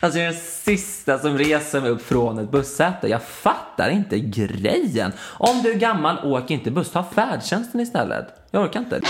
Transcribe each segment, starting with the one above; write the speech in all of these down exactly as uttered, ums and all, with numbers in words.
Alltså jag är den sista som reser mig upp från ett bussäte. Jag fattar inte grejen. Om du är gammal, åk inte buss. Ta färdtjänsten istället. Jag orkar inte.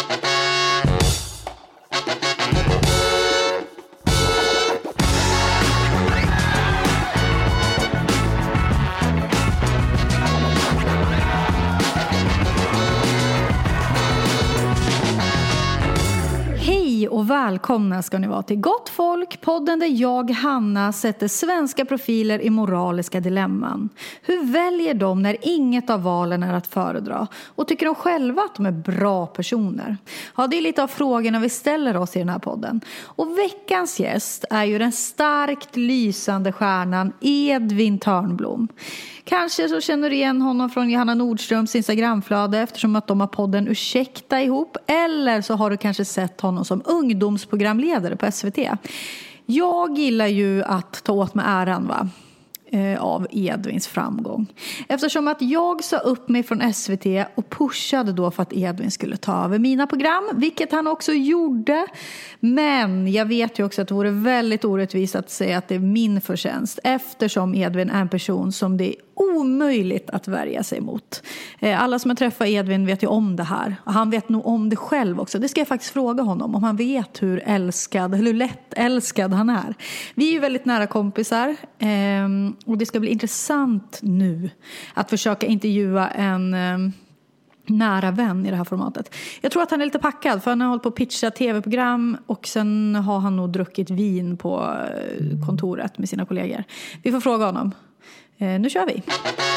Och välkomna ska ni vara till Gott folk, podden där jag, Hanna, sätter svenska profiler i moraliska dilemman. Hur väljer de när inget av valen är att föredra? Och tycker de själva att de är bra personer? Ja, det är lite av frågorna vi ställer oss i den här podden. Och veckans gäst är ju den starkt lysande stjärnan Edvin Törnblom. Kanske så känner du igen honom från Johanna Nordströms Instagramflöde eftersom att de har podden Ursäkta ihop. Eller så har du kanske sett honom som ungdomsprogramledare på S V T. Jag gillar ju att ta åt mig äran va? Av Edvins framgång. Eftersom att jag sa upp mig från S V T och pushade då för att Edvin skulle ta över mina program, vilket han också gjorde. Men jag vet ju också att det vore väldigt orättvist att säga att det är min förtjänst, eftersom Edvin är en person som det är omöjligt att värja sig mot. Alla som har träffat Edvin vet ju om det här. Och han vet nog om det själv också. Det ska jag faktiskt fråga honom om han vet hur älskad, hur lätt älskad han är. Vi är ju väldigt nära kompisar. Och det ska bli intressant nu att försöka intervjua en nära vän i det här formatet. Jag tror att han är lite packad för han har hållit på att pitcha tv-program och sen har han nog druckit vin på kontoret med sina kollegor. Vi får fråga honom. Eh, nu kör vi.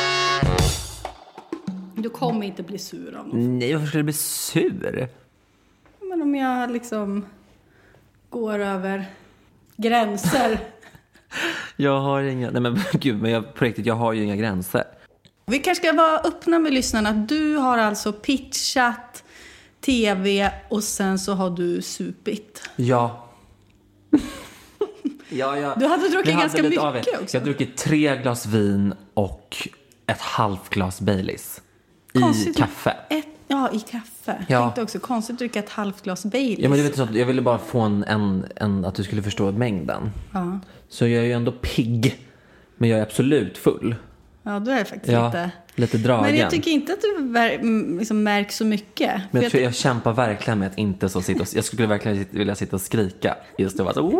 Du kommer inte bli sur av någon. Nej, varför skulle du bli sur? Men om jag liksom går över gränser. Jag har inga... Nej men gud, men jag, på riktigt, jag har ju inga gränser. Vi kanske ska vara öppna med lyssnarna. Du har alltså pitchat tv och sen så har du supit. Ja. Ja, ja. Du hade druckit ganska mycket också. Jag har druckit tre glas vin och ett halvt glas Baileys. Konstigt, i kaffe. Ett, ja, i kaffe. Ja. Jag tänkte också konstigt att dricka ett halvt glas Baileys. Ja, men du vet så, jag ville bara få en, en, en att du skulle förstå mängden. Ja. Så jag är ju ändå pigg, men jag är absolut full. Ja, du är faktiskt ja, lite... lite dragen. Men jag tycker inte att du ver- liksom märker så mycket. Men jag, jag, tror, jag kämpar verkligen med att inte så sitta och... Jag skulle verkligen vilja sitta och skrika. Just det, bara så... Wow!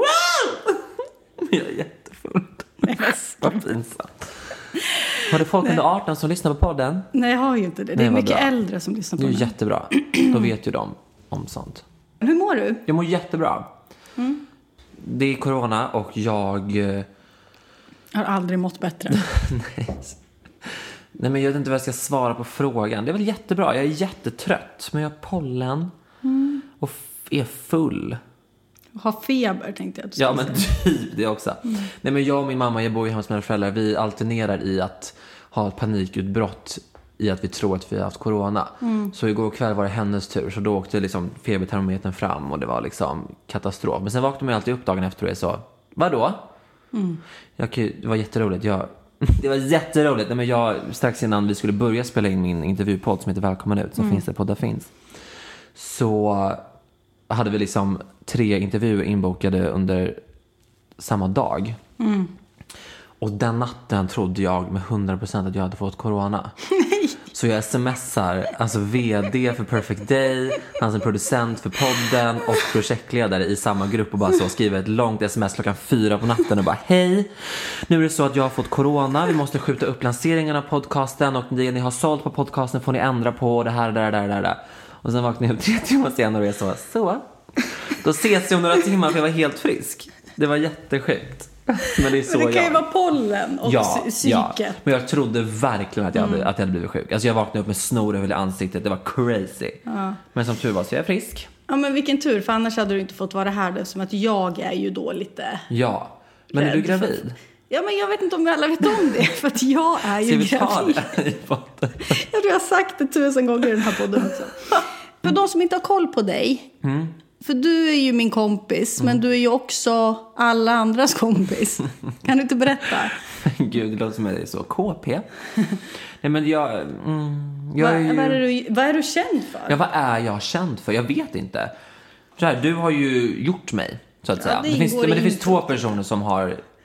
Jag är jättefull. Vad pinsamt. Har du folk under arton som lyssnar på podden? Nej, jag har ju inte det. Det är Nej, mycket bra. Äldre som lyssnar på det. Det är jättebra. Då vet ju de om sånt. Hur mår du? Jag mår jättebra. Mm. Det är corona och jag... har aldrig mått bättre. Nej. Nej, men jag vet inte vad jag ska svara på frågan. Det är väl jättebra. Jag är jättetrött. Men jag har pollen. Mm. Och f- är full. Har feber tänkte jag. Ja, men typ det också. Mm. Nej, men jag och min mamma, jag bor ju hemma hos mina föräldrar. Vi alternerar i att ha ett panikutbrott i att vi tror att vi har haft corona. Mm. Så igår kväll var det hennes tur. Så då åkte liksom febertermometern fram och det var liksom katastrof. Men sen vaknade man alltid upp dagen efter och är så, vadå? Mm. Jag, det var jätteroligt. Jag, det var jätteroligt. Nej, men jag, strax innan vi skulle börja spela in min intervjupodd som heter Välkommen ut, som mm. finns det poddar finns. Så hade vi liksom tre intervjuer inbokade under samma dag. Mm. Och den natten trodde jag med hundra procent att jag hade fått corona. Så jag smsar alltså vd för Perfect Day, han som producent för podden och projektledare i samma grupp och bara så skriver ett långt sms klockan fyra på natten och bara hej, nu är det så att jag har fått corona, vi måste skjuta upp lanseringen av podcasten och det ni har sålt på podcasten får ni ändra på det här, där, där, där, där. Och sen vaknade jag upp tre timmar senare och jag så, så då ses jag om några timmar för jag var helt frisk. Det var jättesjukt. Men det är så men det kan jag... ju vara pollen och ja, psyket. Ja, men jag trodde verkligen att jag, hade, mm. att jag hade blivit sjuk. Alltså jag vaknade upp med snor över ansiktet. Det var crazy. Ja. Men som tur var så är jag frisk. Ja, men vilken tur. För annars hade du inte fått vara här. Eftersom att jag är ju då lite... Ja, men är du gravid? För... Ja, men jag vet inte om alla vet om det. För att jag är ju gravid. Ska vi ta det i podden? Jag tror jag har sagt det tusen gånger i den här podden också. För de som inte har koll på dig... Mm. För du är ju min kompis, mm. men du är ju också alla andras kompis. Kan du inte berätta? Gud, det låter som att det är så. K P. Nej, men jag... Mm, jag Va, är ju... vad, är du, vad är du känd för? Ja, vad är jag känd för? Jag vet inte. Så här, du har ju gjort mig, så att säga. Ja, det, det, finns, men det finns två personer som har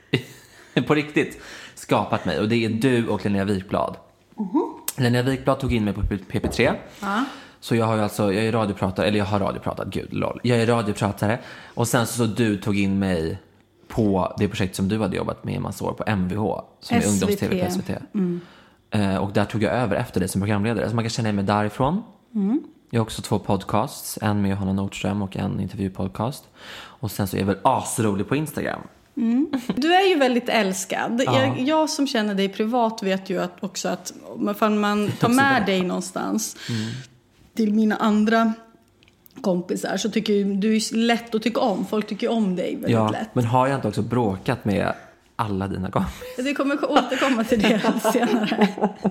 på riktigt skapat mig. Och det är du och Linnea Wikblad. Uh-huh. Linnea Wikblad tog in mig på P P tre. Uh-huh. Så jag har ju alltså, jag är radiopratare, eller jag har radiopratat, gud lol. Jag är radiopratare. Och sen så, så du tog in mig på det projekt som du hade jobbat med i massa år på M V H. Som S V T. är ungdoms-tv på S V T. Mm. Uh, och där tog jag över efter det som programledare. Så man kan känna mig därifrån. Mm. Jag har också två podcasts. En med Johanna Nordström och en intervjupodcast. Och sen så är jag väl asrolig på Instagram. Mm. Du är ju väldigt älskad. Ja. Jag, jag som känner dig privat vet ju att också att om man tar med dig någonstans mm. till mina andra kompisar så tycker ju, du är lätt att tycka om. Folk tycker om dig väldigt ja, lätt. Men har jag inte också bråkat med alla dina kompisar? Det kommer återkomma till det senare.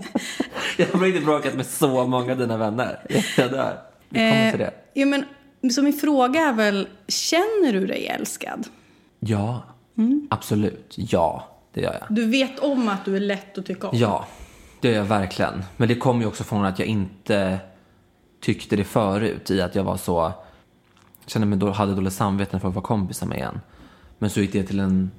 Jag har inte bråkat med så många av dina vänner. Jag dör. Vi kommer till det. Eh, ja, men, så min fråga är väl, känner du dig älskad? Ja, mm. absolut. Ja, det gör jag. Du vet om att du är lätt att tycka om? Ja, det gör jag verkligen. Men det kommer ju också från att jag inte tyckte det förut. I att jag var så... Kände mig då, hade dåligt samveten för att vara kompisar med en. Men så gick det till en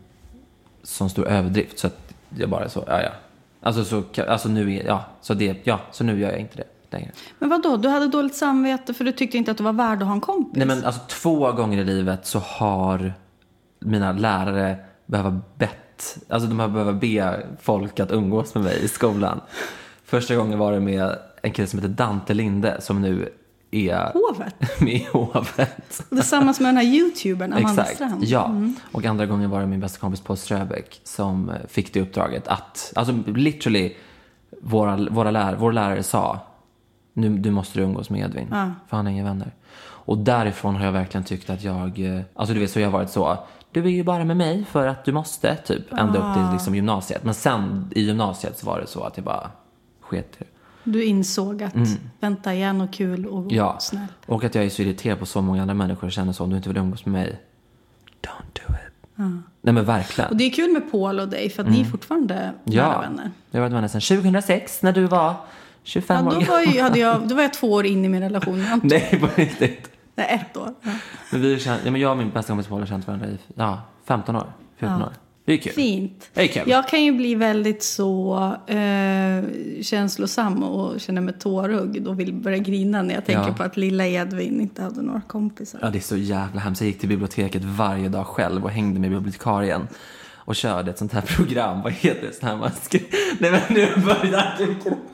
sån stor överdrift. Så att jag bara så, ja ja. Alltså, så, alltså nu är, ja, så det, ja, så nu gör jag inte det längre. Men vadå? Du hade dåligt samvete för du tyckte inte att du var värd att ha en kompis? Nej, men alltså två gånger i livet så har mina lärare behöva bett, alltså de har behöva be folk att umgås med mig i skolan. Första gången var det med en kille som heter Dante Linde som nu är Hovet. med i Hovet. Det är samma som med den här YouTubern Amanda Exakt, Strand. ja. Mm. Och andra gången var det min bästa kompis Paul Ströbeck som fick det uppdraget att, alltså literally våra, våra lär, vår lärare sa nu du måste du umgås med Edvin, ja. För han har inga vänner. Och därifrån har jag verkligen tyckt att jag, alltså du vet så jag har varit så, du är ju bara med mig för att du måste typ ända ah. upp till liksom gymnasiet. Men sen i gymnasiet så var det så att jag bara sket i det. Du insåg att mm. vänta igen och kul och ja. snäll. Och att jag är så irriterad på så många andra människor och känner så, om du inte vill umgås med mig, don't do it. Mm. Nej men verkligen. Och det är kul med Paul och dig för att mm. ni är fortfarande ja. nära vänner. Jag har varit vänner sedan tjugohundrasex när du var tjugofem ja, år. Då var, ju, hade jag, då var jag två år in i min relation. Nej, på riktigt. Nej, ett år. Ja. Men vi känt, ja, men jag och min bästa kompis Paul har känt varandra i ja, femton år, fjorton ja. år. Det är kul. Fint. Det är kul. Jag kan ju bli väldigt så eh, känslosam och känner mig tårögd och vill börja grina när jag tänker ja. på att lilla Edvin inte hade några kompisar. Ja, det är så jävla hemskt. Jag gick till biblioteket varje dag själv och hängde med bibliotekarien och körde ett sånt här program. Vad heter det? Sån här man skri... Nej, men nu börjar du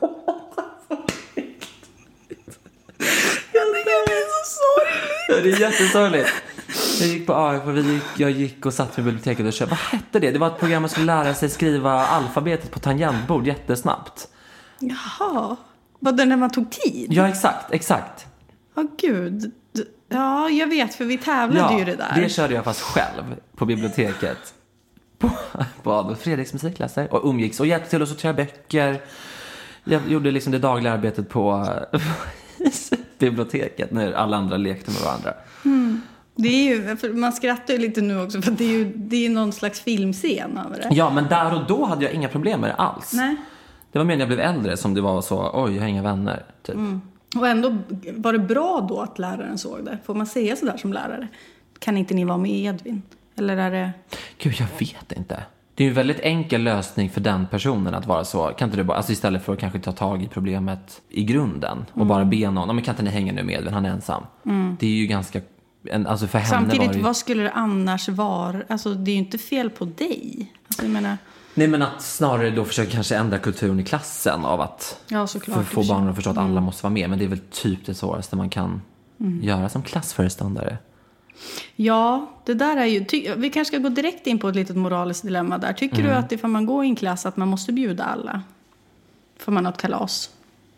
Jag blir så sorgligt. Ja, det är jättesorgligt. Jag gick på A F och vi gick, jag gick och satt med biblioteket och körde. Vad hette det? Det var ett program man skulle lära sig skriva alfabetet på tangentbord jättesnabbt. Jaha. Var det när man tog tid? Ja, exakt, exakt. Ja, oh, gud. Ja, jag vet, för vi tävlade ja, ju det där. Det körde jag fast själv på biblioteket. På, på Adolf Fredriks musikklasser. Och umgicks och hjälpte till att sortera böcker. Jag gjorde liksom det dagliga arbetet på biblioteket när alla andra lekte med varandra. Mm. Det är ju, för man skrattar ju lite nu också för det är ju det är någon slags filmscen över det. Ja, men där och då hade jag inga problem med det alls. Nej. Det var mer när jag blev äldre som det var så, oj, jag har inga vänner, typ. Mm. Och ändå var det bra då att läraren såg det. Får man säga sådär som lärare? Kan inte ni vara med Edvin? Eller är det... Gud, jag vet inte. Det är ju en väldigt enkel lösning för den personen att vara så. Kan inte du bara, alltså istället för att kanske ta tag i problemet i grunden och mm. bara be någon, men kan inte ni hänga nu med Edvin, han är ensam. Mm. Det är ju ganska... En, alltså för henne samtidigt, var det... vad skulle det annars vara? Alltså, det är ju inte fel på dig. Alltså, jag menar... Nej, men att snarare då försöka kanske ändra kulturen i klassen av att ja, såklart, för, få barnen att förstå att alla mm. måste vara med. Men det är väl typ det svåraste man kan mm. göra som klassföreståndare. Ja, det där är ju... Ty- vi kanske ska gå direkt in på ett litet moraliskt dilemma där. Tycker mm. du att ifall man går i en klass att man måste bjuda alla? Får man ha ett kalas?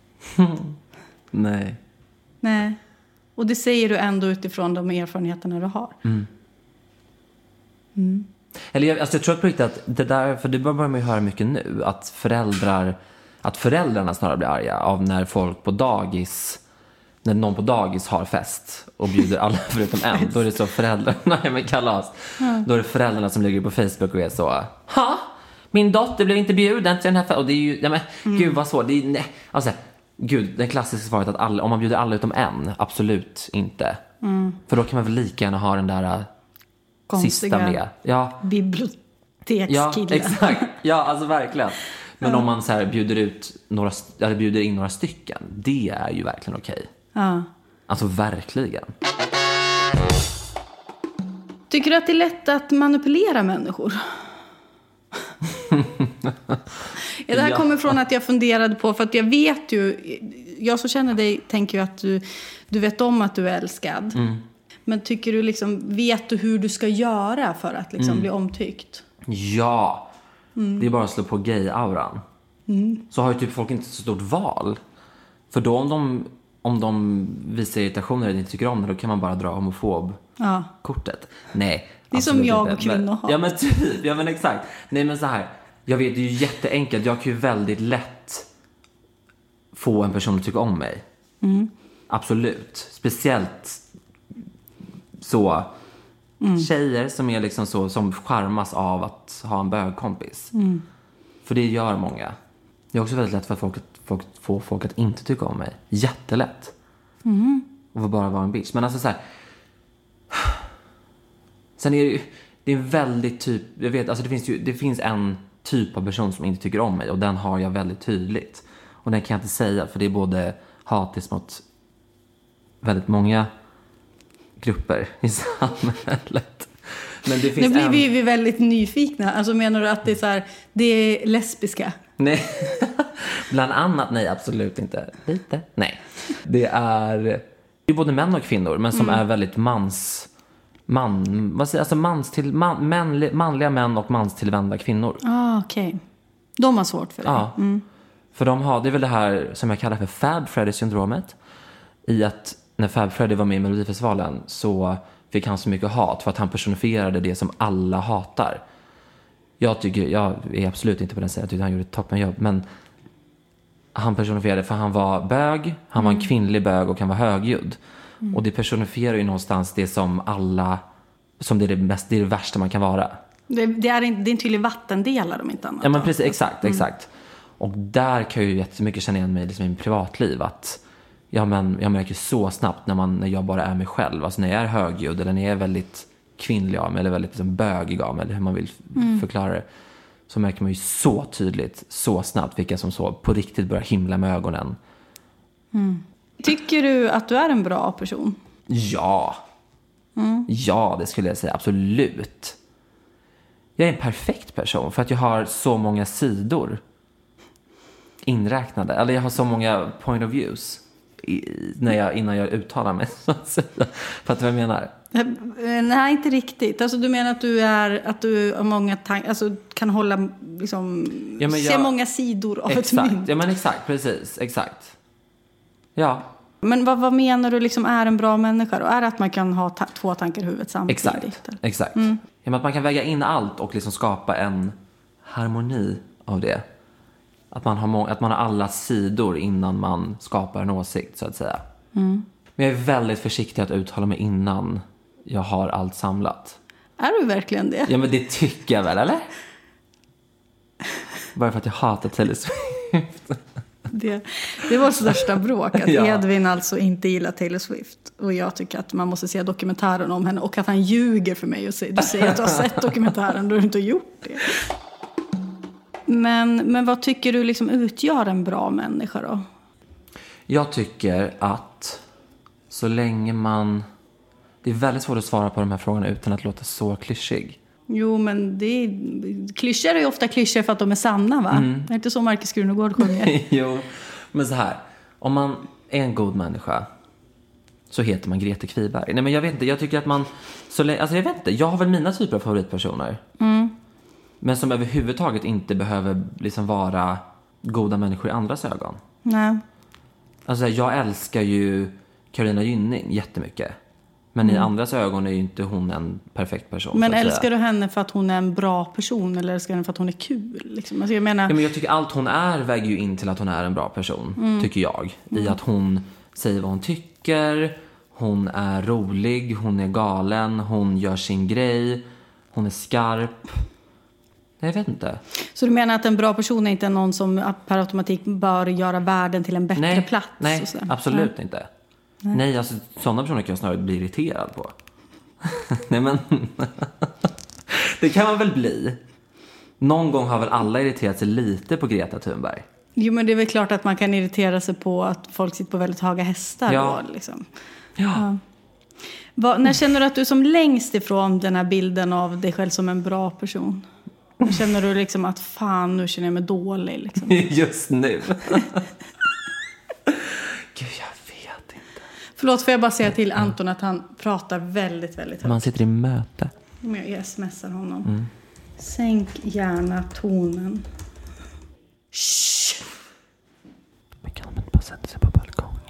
Nej. Nej. Och det säger du ändå utifrån de erfarenheterna du har. Mm. Mm. Eller jag, alltså jag tror på riktigt att det där, för det börjar man ju höra mycket nu, att föräldrar, att föräldrarna snarare blir arga av när folk på dagis, när någon på dagis har fest och bjuder alla förutom en, då är det så föräldrarna, nej men kalas, mm. då är det föräldrarna som ligger på Facebook och är så, ha, min dotter blev inte bjuden till den här festen, och det är ju, nej men mm. gud vad svårt, det är, nej, alltså gud, det klassiska svaret att alla, om man bjuder alla utom en, absolut inte. Mm. För då kan man väl lika gärna ha den där konstiga sista med. Ja. Bibliotekarie. bibliotekskille. Ja, exakt. Ja, alltså verkligen. Men ja. om man så här bjuder ut några, eller bjuder in några stycken, det är ju verkligen okej. Ja. Alltså verkligen. Tycker du att det är lätt att manipulera människor? Ja, det här ja. kommer från att jag funderade på, för att jag vet ju, jag som känner dig tänker ju att du, du vet om att du är älskad. Mm. Men tycker du liksom, vet du hur du ska göra för att liksom mm. bli omtyckt? Ja, mm. det är bara att slå på gay-auran. Mm. Så har ju typ folk inte så stort val. För då om de, om de visar irritationer eller inte tycker om det, då kan man bara dra homofob-kortet. Ja. Nej. Det är som jag och kvinnor har. Ja men typ, ja men exakt. Nej men så här, jag vet det är ju jätteenkelt. Jag kan ju väldigt lätt få en person att tycka om mig. Mm. Absolut. Speciellt så mm. tjejer som är liksom så, som charmas av att ha en bögkompis. Mm. För det gör många. Det är också väldigt lätt för folk att folk, få folk att inte tycka om mig. Jättelätt. Mm. Och bara vara en bitch. Men alltså så här. Sen är det ju, det är en väldigt typ, jag vet, alltså det finns ju, det finns en typ av person som inte tycker om mig, och den har jag väldigt tydligt. Och den kan jag inte säga, för det är både hatiskt mot väldigt många grupper i samhället. Men det finns nu blir en... vi, vi väldigt nyfikna. Alltså menar du att det är så här, det är lesbiska? Nej, bland annat, nej absolut inte. Lite, nej. Det är, det är både män och kvinnor, men som mm. är väldigt mans... Man, vad säger, alltså mans till, man, män, manliga män och manstillvända kvinnor. Ah, okej. Okay. De har svårt för det. Ja, mm. för de har, det är väl det här som jag kallar för Fab Freddy-syndromet. I att när Fab Freddy var med i Melodifestivalen så fick han så mycket hat för att han personifierade det som alla hatar. Jag tycker, jag är absolut inte på den sidan, jag tycker han gjorde ett toppenjobb, men han personifierade, för han var bög, han mm. var en kvinnlig bög och han var högljudd. Mm. Och det personifierar ju någonstans det som alla, som det är det, mest, det, är det värsta man kan vara. Det, det, är, en, det är en tydlig vattendelare om inte annat. Ja men precis, exakt, mm. exakt. Och där kan jag ju jättemycket känna igen mig liksom i min privatliv. Att ja, men, jag märker så snabbt när, man, när jag bara är mig själv. Alltså när jag är högljudd eller när jag är väldigt kvinnlig av mig, eller väldigt liksom, bögig av mig, eller hur man vill mm. förklara det. Så märker man ju så tydligt, så snabbt vilka som så på riktigt börjar himla med ögonen. Mm. Tycker du att du är en bra person? Ja. Mm. Ja, det skulle jag säga. Absolut. Jag är en perfekt person för att jag har så många sidor inräknade. Eller jag har så många point of views i, när jag, innan jag uttalar mig. Så att säga. För att vad jag menar? Nej, inte riktigt. Alltså, du menar att du, är, att du har många tank, alltså, kan hålla liksom, ja, jag, se många sidor av exakt, ett mynt. Ja, men exakt. Precis. Exakt. Ja. Men vad, vad menar du liksom är en bra människa då? Är det att man kan ha ta- två tankar i huvudet samtidigt? Exakt, exakt. Mm. Ja, att man kan väga in allt och liksom skapa en harmoni av det. Att man har, må- att man har alla sidor innan man skapar en åsikt, så att säga. Mm. Men jag är väldigt försiktig att uttala mig innan jag har allt samlat. Är du verkligen det? Ja, men det tycker jag väl, eller? Bara för att jag hatar Taylor Swift. Det, det var största bråk att ja. Edvin alltså inte gillar Taylor Swift, och jag tycker att man måste se dokumentären om henne, och att han ljuger för mig och säger, du säger att du har sett dokumentären, du har inte gjort det. Men, men vad tycker du liksom utgör en bra människa då? Jag tycker att så länge man, det är väldigt svårt att svara på de här frågorna utan att låta så klyschig. Jo, men det är, klyschor är ju ofta klyschor för att de är sanna, va? Mm. Det är inte så Marcus Grunegård sjunger. Jo, men så här. Om man är en god människa så heter man Grete Kviberg. Nej, men jag vet inte. Jag tycker att man, så länge, alltså jag vet inte. Jag har väl mina typer av favoritpersoner. Mm. Men som överhuvudtaget inte behöver liksom vara goda människor i andras ögon. Nej. Alltså jag älskar ju Carolina Gynning jättemycket. Men mm. i andras ögon är ju inte hon en perfekt person. Men älskar du henne för att hon är en bra person, eller älskar du henne för att hon är kul? Liksom? Alltså jag menar... ja, men jag tycker allt hon är väger ju in till att hon är en bra person, mm. tycker jag. Mm. I att hon säger vad hon tycker, hon är rolig, hon är galen, hon gör sin grej, hon är skarp. Jag vet inte. Så du menar att en bra person är inte någon som per automatik bör göra världen till en bättre nej, plats? Nej, och så? absolut nej. inte. Nej, nej alltså, sådana personer kan jag snarare bli irriterad på. Nej, men det kan man väl bli. Någon gång har väl alla irriterat sig lite på Greta Thunberg? Jo, men det är väl klart att man kan irritera sig på att folk sitter på väldigt höga hästar. Ja. Då, liksom. Ja. Ja. Va, när känner du att du är som längst ifrån den här bilden av dig själv som en bra person? När känner du liksom att fan, nu känner jag mig dålig? Liksom? Just nu. Gud, jag vet inte. Förlåt, får jag bara säga till Anton att han pratar väldigt, väldigt högt. Man sitter i möte. Om jag smsar honom. Mm. Sänk gärna tonen. Shh. Men kan de inte bara sätta sig på balkongen?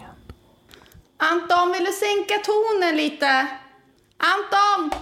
Anton, vill du sänka tonen lite? Anton!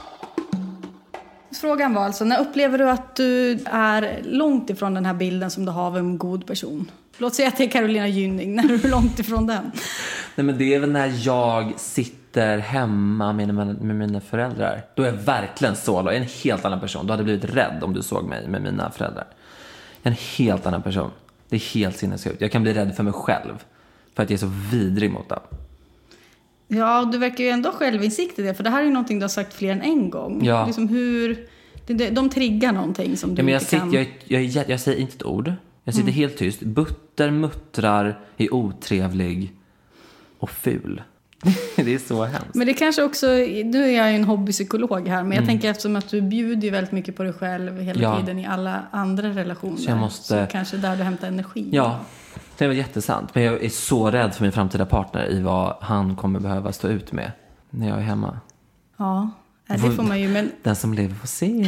Frågan var alltså, när upplever du att du är långt ifrån den här bilden som du har av en god person? Låt säga att det är Carolina Gynning, när du är långt ifrån den. Nej, men det är väl när jag sitter hemma med, med, med mina föräldrar. Då är jag verkligen så. Jag är en helt annan person. Du hade blivit rädd om du såg mig med mina föräldrar. Jag är en helt annan person. Det är helt sinnessjukt. Jag kan bli rädd för mig själv. För att jag är så vidrig mot dem. Ja, du verkar ju ändå självinsikt i det. För det här är ju någonting du har sagt fler än en gång. Ja. Liksom hur, de, de triggar någonting som du ja, men jag inte sitter, kan. Jag, jag, jag, jag säger inte ett ord. Jag sitter mm. helt tyst. Butter, muttrar, är otrevlig och ful. Det är så hemskt. Men det kanske också, nu är jag ju en hobbypsykolog här, men jag mm. tänker eftersom att du bjuder ju väldigt mycket på dig själv hela ja. tiden i alla andra relationer. Så jag måste... Så kanske där du hämtar energi. Ja, det var jättesant. Men jag är så rädd för min framtida partner i vad han kommer behöva stå ut med när jag är hemma. Ja, det får man ju. Men... Den som lever får se.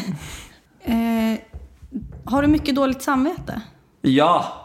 eh, har du mycket dåligt samvete? Ja.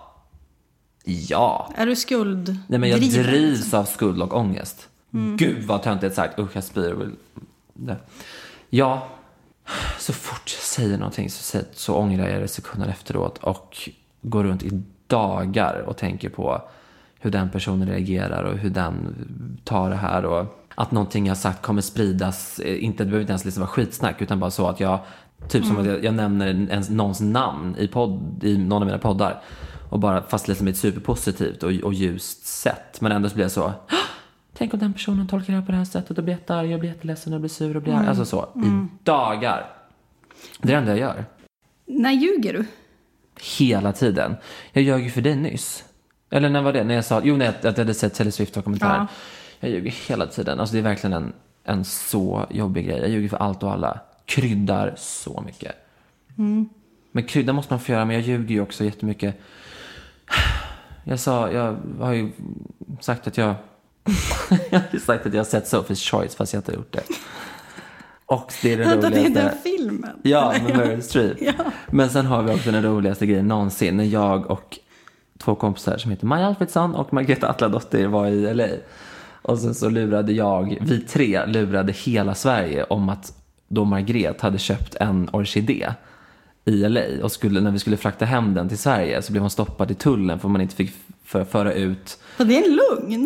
Ja. Är du skuld? Nej, men jag driven, drivs liksom? av skuld och ångest. Mm. Gud vad töntigt sagt. Usch, jag spyr. Det. Ja. Så fort jag säger någonting så, så ångrar jag det sekunder efteråt. Och går runt i dagar och tänker på hur den personen reagerar och hur den tar det här. Och att någonting jag sagt kommer spridas. Inte, det behöver inte ens liksom vara skitsnack, utan bara så att jag... Typ som mm. att jag, jag nämner en, någons namn i, podd, i någon av mina poddar. Och bara fast liksom ett superpositivt och, och ljust sätt. Men ändå så blir jag så... Tänk om den personen tolkar det på det här sättet och blir jättearg, jag blir jätteledsen och blir sur och blir mm. Alltså så, mm. i dagar. Det är det enda jag gör. När ljuger du? Hela tiden. Jag ljög ju för dig nyss. Eller när var det? När jag sa, jo, när jag, att jag hade sett Taylor Swift och kommentarer. Ja. Jag ljuger hela tiden. Alltså det är verkligen en, en så jobbig grej. Jag ljuger för allt och alla. Kryddar så mycket. Mm. Men krydda måste man få göra, men jag ljuger ju också jättemycket. Jag sa, jag har ju sagt att jag jag har ju sagt att jag har sett Sophie's Choice fast jag inte har gjort det. Och det är det roligaste. Det är den filmen. Ja, med Meryl Streep. Ja. Men sen har vi också den roligaste grejen någonsin. När jag och två kompisar som heter Maja Alfredsson och Margareta Atladottir var i L A. Och sen så lurade jag, vi tre lurade hela Sverige om att då Margareta hade köpt en orkidé i L A och skulle, när vi skulle frakta hem den till Sverige så blev hon stoppad i tullen för man inte fick för, föra ut. Och det är en lugn.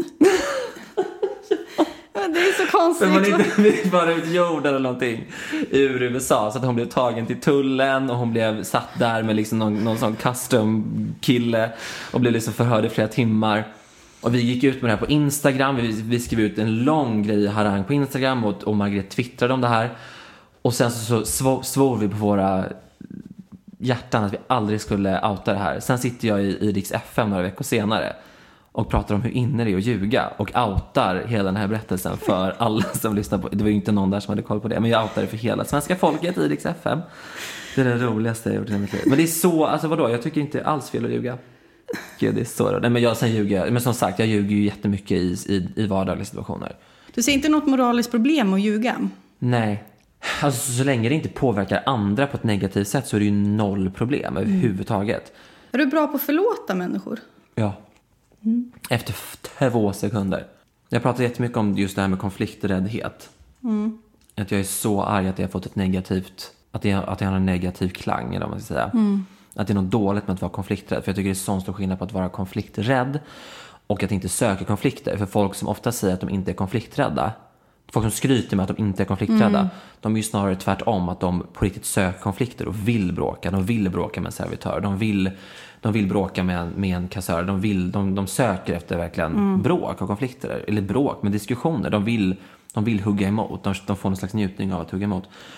Det är så konstigt. För man inte fick föra ut jord eller någonting ur U S A, så att hon blev tagen till tullen och hon blev satt där med liksom någon, någon sån custom kille och blev liksom förhörd i flera timmar. Och vi gick ut med det här på Instagram. Vi, vi skrev ut en lång grej harang på Instagram och, och Margaret twittrade om det här. Och sen så, så svor vi på våra hjärtan att vi aldrig skulle outa det här. Sen sitter jag i, i Rix F M några veckor senare och pratar om hur inne det är att ljuga och outar hela den här berättelsen för alla som lyssnar på. Det var ju inte någon där som hade koll på det, men jag outar det för hela svenska folket i Rix F M. Det är det roligaste jag gjort i mitt liv. Men det är så, alltså vadå, jag tycker inte alls fel att ljuga. Gud, det är så. Nej, men jag sen ljuger, men som sagt, jag ljuger ju jättemycket i, i, i vardagliga situationer. Du ser inte något moraliskt problem att ljuga? Nej. Alltså så länge det inte påverkar andra på ett negativt sätt så är det ju noll problem överhuvudtaget. Är du bra på att förlåta människor? Ja. Mm. Efter två sekunder. Jag pratar jättemycket om just det här med konflikträddhet. Mm. Att jag är så arg att jag har fått ett negativt, att jag, att jag har en negativ klang, eller vad man ska säga. Mm. Att det är något dåligt med att vara konflikträdd. För jag tycker det är sån stor skillnad på att vara konflikträdd och att inte söka konflikter. För folk som ofta säger att de inte är konflikträdda, folk som skryter med att de inte är konflikträdda, mm. de är ju snarare tvärtom, att de på riktigt söker konflikter och vill bråka. De vill bråka med en servitör. De vill, de vill bråka med en, med en kassör. De, vill, de, de söker efter verkligen mm. bråk och konflikter. Eller bråk med diskussioner. De vill, de vill hugga emot. De, de får någon slags njutning av att hugga emot.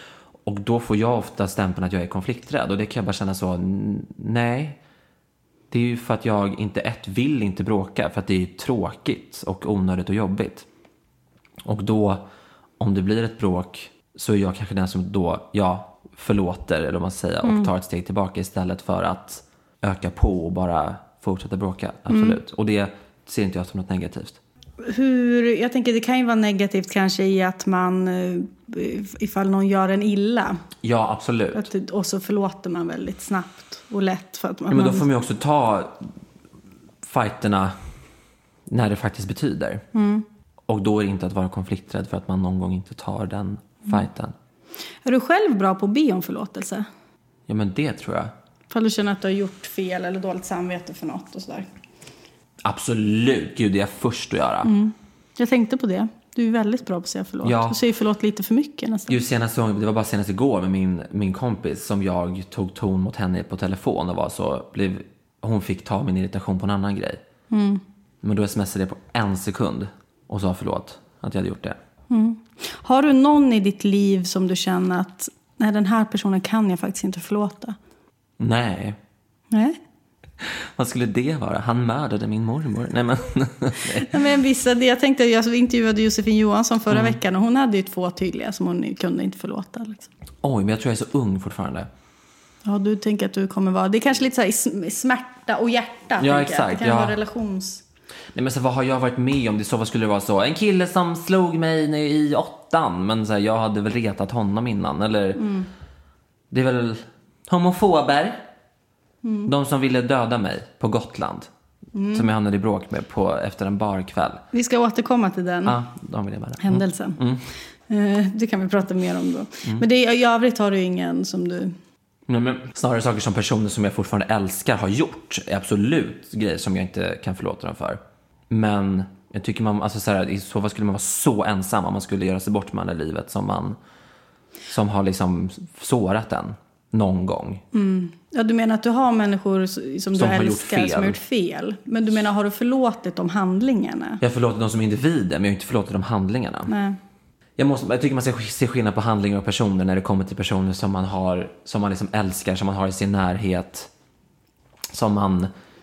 Och då får jag ofta stämpeln att jag är konflikträdd. Och det kan jag bara känna så, n- nej. Det är ju för att jag inte ett vill inte bråka. För att det är tråkigt och onödigt och jobbigt. Och då, om det blir ett bråk, så är jag kanske den som då, ja, förlåter, eller vad man säger, och mm. tar ett steg tillbaka istället för att öka på och bara fortsätta bråka. Absolut. Mm. Och det ser inte jag som något negativt. Hur, jag tänker det kan ju vara negativt kanske i att man, ifall någon gör en illa. Ja, absolut. Att, och så förlåter man väldigt snabbt och lätt. För att man, ja, men då får man ju också ta fighterna när det faktiskt betyder. Mm. Och då är det inte att vara konflikträdd för att man någon gång inte tar den fighten. Mm. Är du själv bra på att be om förlåtelse? Ja, men det tror jag. Ifall du känner att du har gjort fel eller dåligt samvete för något och sådär. Absolut, gud, det är jag först att göra. Mm. Jag tänkte på det. Du är väldigt bra på att säga förlåt. Ja. Du säger förlåt lite för mycket nästan. Just senast, det var bara senast igår med min, min kompis som jag tog ton mot henne på telefon och var så, blev, hon fick ta min irritation på en annan grej. Mm. Men då smsade jag på en sekund och sa förlåt att jag hade gjort det. Mm. Har du någon i ditt liv som du känner att nej, den här personen kan jag faktiskt inte förlåta? Nej. Nej. Vad skulle det vara? Han mördade min mormor. Nej, men... nej. Ja, men vissa, det, jag tänkte, jag intervjuade Josefin Johansson förra mm. veckan och hon hade ju två tydliga som hon kunde inte förlåta. Liksom. Oj, men jag tror jag är så ung fortfarande. Ja, du tänker att du kommer vara... Det är kanske lite så här i smärta och hjärta. Ja, exakt. Det kan ja. vara relations... Nej, men så vad har jag varit med om? Det så vad skulle det vara så? En kille som slog mig i åttan, men så här, jag hade väl retat honom innan, eller mm. det är väl homofober. Mm. De som ville döda mig på Gotland. Mm. Som jag hamnade i bråk med på, efter en barkväll. Vi ska återkomma till den ja, de vill jag med. händelsen. Mm. Mm. Det kan vi prata mer om då. Mm. Men det, i övrigt har du ingen som du... Nej, men snarare saker som personer som jag fortfarande älskar har gjort är absolut grejer som jag inte kan förlåta dem för. Men jag tycker man, alltså så här, i så fall skulle man vara så ensam om man skulle göra sig bort med det livet som man som har liksom sårat den någon gång. Mm. Ja, du menar att du har människor som, som du älskar som har gjort fel. Men du menar, har du förlåtit de handlingarna? Jag har förlåtit dem som individer, men jag har inte förlåtit de handlingarna. Nej. Jag, måste, jag tycker man ska se skillnad på handlingar och personer när det kommer till personer som man har, som man liksom älskar, som man har i sin närhet, som man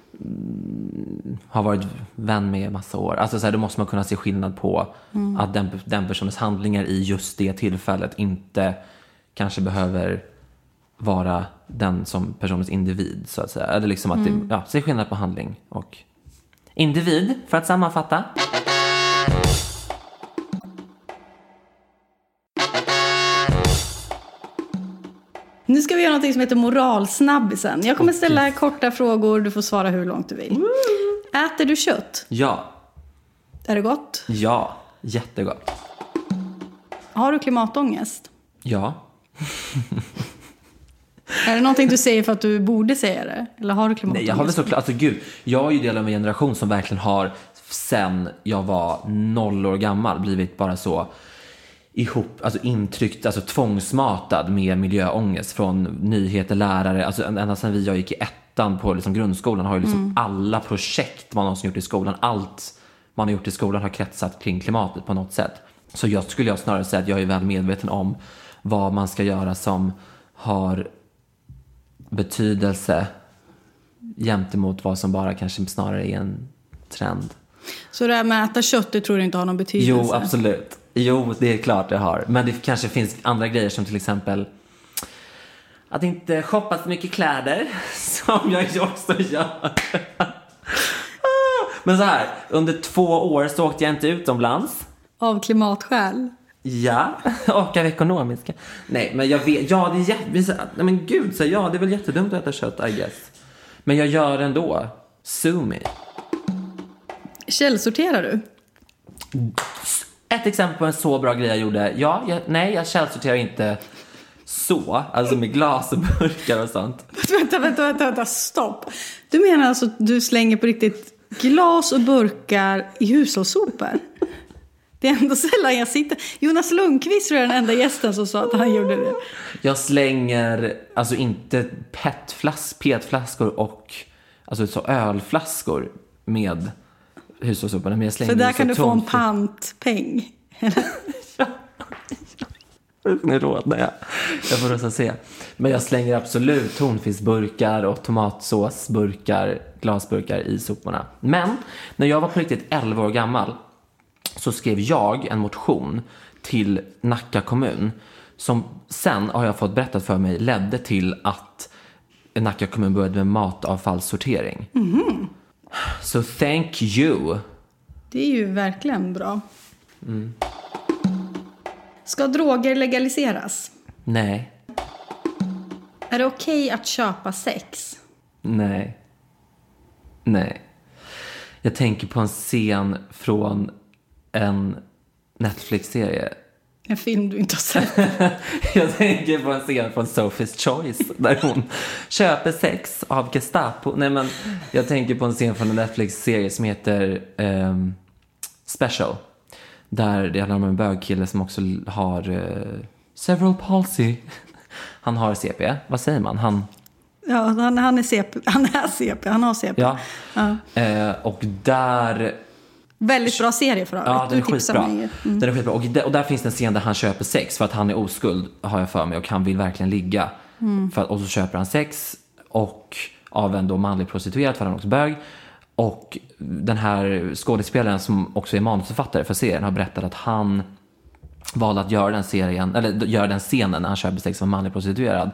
mm, har varit vän med i massa år. Alltså så här, då måste man kunna se skillnad på mm. att den, den personens handlingar i just det tillfället inte kanske behöver vara den som personens individ, så att säga. Eller liksom att mm. det, ja, se skillnad på handling och individ, för att sammanfatta. Nu ska vi göra något som heter moralsnabbisen. Jag kommer ställa korta frågor, du får svara hur långt du vill. Mm. Äter du kött? Ja. Är det gott? Ja, jättegott. Har du klimatångest? Ja. Är det någonting du säger för att du borde säga det? Eller har du klimatångest? Nej, jag har väl såklart, alltså gud, jag är ju del av en generation som verkligen har sen jag var noll år gammal blivit bara så ihop, alltså intryckt, alltså tvångsmatad med miljöångest från nyheter, lärare, alltså ända sedan vi jag gick i ettan på liksom grundskolan har ju liksom mm. alla projekt man någonsin gjort i skolan, allt man har gjort i skolan har kretsat kring klimatet på något sätt. Så jag skulle jag snarare säga att jag är väl medveten om vad man ska göra som har betydelse gentemot vad som bara kanske snarare är en trend. Så det här med att äta kött, det tror du inte har någon betydelse? Jo, absolut. Jo, det är klart det har. Men det kanske finns andra grejer som till exempel att inte shoppa så mycket kläder som jag ju också gör. Men så här, under två år så åkte jag inte utomlands. Av klimatskäl? Ja, och av ekonomiska. Nej, men jag vet, ja det är jätte, nej men gud, så ja, det är väl jättedumt att äta kött, I guess. Men jag gör det ändå. Sue me. Källsorterar du? Ett exempel på en så bra grej jag gjorde. Ja, jag, nej, jag källsorterar inte så. Alltså med glas och burkar och sånt. Vänta, vänta, vänta, vänta, stopp. Du menar alltså att du slänger på riktigt glas och burkar i hushållssopor? Det är ändå sällan jag sitter... Jonas Lundqvist är den enda gästen som sa att han gjorde det. Jag slänger alltså inte petflas, petflaskor och alltså så ölflaskor med hushållssoporna. Men jag slänger så där så kan du tomt. få en pantpeng. ja. Nu rådnar jag. Jag får rösta se. Men jag slänger absolut tonfiskburkar och tomatsåsburkar, glasburkar i soporna. Men när jag var på riktigt elva år gammal så skrev jag en motion till Nacka kommun som sen har jag fått berättat för mig ledde till att Nacka kommun började med matavfallssortering. Mm. So thank you. Det är ju verkligen bra. Mm. Ska droger legaliseras? Nej. Är det okej att köpa sex? Nej. Nej. Jag tänker på en scen från en Netflix-serie. En film du inte har sett. Jag tänker på en scen från Sophie's Choice där hon köper sex av Gestapo. Nej, men jag tänker på en scen från en Netflix-serie som heter um, Special. Där det handlar om en bögkille som också har uh, cerebral palsy. Han har C P. Vad säger man? Han... Ja, han, han är C P. Han är C P. Han har C P. Ja. Ja. Uh, och där... Väldigt bra serie för övrigt. Ja, den är du skitbra. Mm. Den är skitbra. Och, där, och där finns det en scen där han köper sex för att han är oskuld, har jag för mig, och han vill verkligen ligga. Mm. För att, och så köper han sex och av en då manlig prostituerad, för han är också bög. Och den här skådespelaren som också är manusförfattare för serien har berättat att han valde att göra den serien, eller göra den scenen när han köper sex av en manlig prostituerad.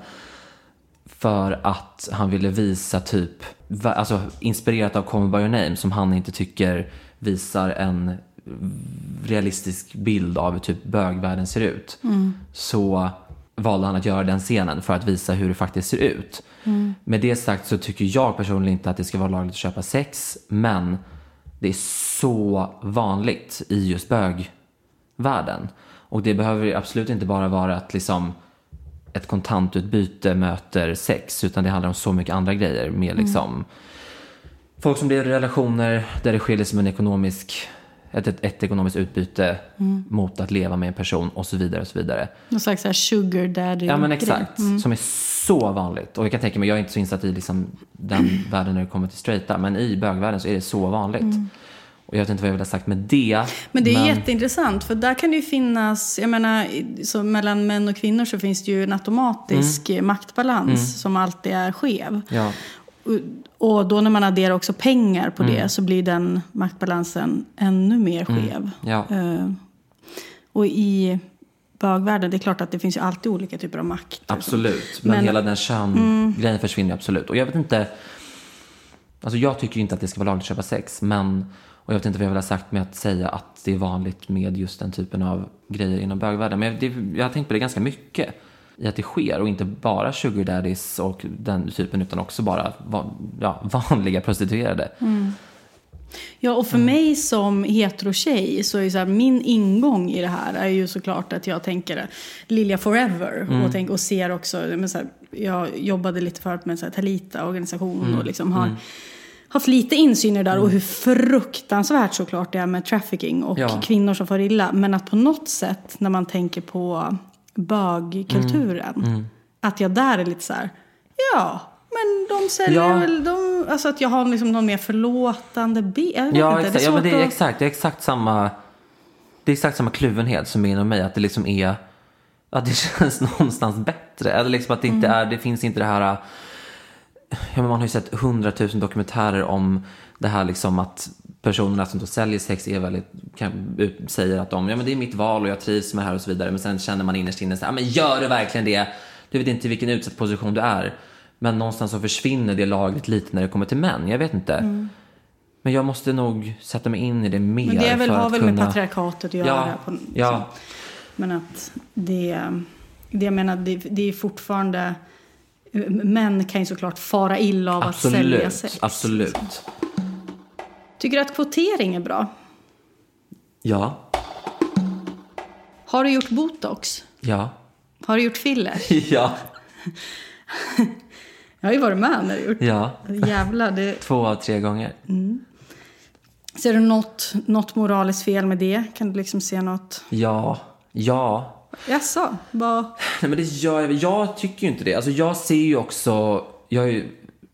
För att han ville visa typ, alltså inspirerat av Call Me By Your Name, som han inte tycker visar en realistisk bild av hur typ bögvärlden ser ut. Mm. Så valde han att göra den scenen för att visa hur det faktiskt ser ut. Mm. Med det sagt så tycker jag personligen inte att det ska vara lagligt att köpa sex, men det är så vanligt i just bögvärlden. Och det behöver absolut inte bara vara att liksom ett kontantutbyte möter sex, utan det handlar om så mycket andra grejer med liksom mm. folk som blir i relationer där det sker som en ekonomisk, ett, ett, ett ekonomiskt utbyte mm. mot att leva med en person och så vidare och så vidare. Någon slags så här sugar daddy. Ja, men exakt. Mm. Som är så vanligt. Och jag kan tänka mig, jag är inte så insatt i liksom den världen när det kommer till straighta, men i bögvärlden så är det så vanligt. Mm. Och jag vet inte vad jag vill ha sagt med det. Men det är men... jätteintressant, för där kan det ju finnas, jag menar, så mellan män och kvinnor så finns det ju en automatisk mm. maktbalans mm. som alltid är skev. Ja. Och då när man adderar också pengar på mm. det så blir den maktbalansen ännu mer skev. Mm. Ja. Uh, och i bögvärlden, det är klart att det finns ju alltid olika typer av makt. Absolut, men, men hela den kön-grejen mm. försvinner absolut. Och jag vet inte, alltså jag tycker inte att det ska vara lagligt att köpa sex, men, och jag vet inte vad jag vill ha sagt med att säga att det är vanligt med just den typen av grejer inom bögvärlden. Men jag, det, jag har tänkt på det ganska mycket i att det sker, och inte bara sugar daddies och den typen, utan också bara ja, vanliga prostituerade. Mm. Ja, och för mm. mig som hetero-tjej så är så här, min ingång i det här är ju såklart att jag tänker Lilja Forever mm. och, tänk, och ser också, men så här, jag jobbade lite förut med en så här Talita-organisation mm. och liksom har mm. haft lite insyn i det där mm. och hur fruktansvärt såklart det är med trafficking och ja. kvinnor som får illa, men att på något sätt när man tänker på bögkulturen mm. Mm. att jag där är lite så här, ja, men de säljer ja. väl de, alltså att jag har liksom någon mer förlåtande be- ja, inte, exakt. det är ja, men det är att... exakt det är exakt samma det är exakt samma kluvenhet som är inom mig, att det liksom är att det känns någonstans bättre, eller liksom att det inte mm. är, det finns inte det här, ja, men man har ju sett hundratusen dokumentärer om det här liksom att personerna som då säljer sex är väldigt, kan, säger att de, ja men det är mitt val och jag trivs med det här och så vidare, men sen känner man innerst inne så här, men gör du verkligen det? Du vet inte vilken utsatt position du är, men någonstans så försvinner det lagligt lite när det kommer till män, jag vet inte. Mm. Men jag måste nog sätta mig in i det mer. Men det är väl, för har att väl kunna... med patriarkatet att göra. Ja, här på, ja. Men att det, det jag menar, det, det är fortfarande, män kan ju såklart fara illa av absolut, att sälja sex. Absolut. Tycker du att kvotering är bra? Ja. Har du gjort botox? Ja. Har du gjort filler? Ja. Jag har ju varit med när du gjort. Ja. Jävlar, det... Två av tre gånger. Mm. Ser du något, något moraliskt fel med det? Kan du liksom se något? Ja. Ja. Jaså? Bara... Nej, men det gör jag. Jag tycker ju inte det. Alltså jag ser ju också... Jag har ju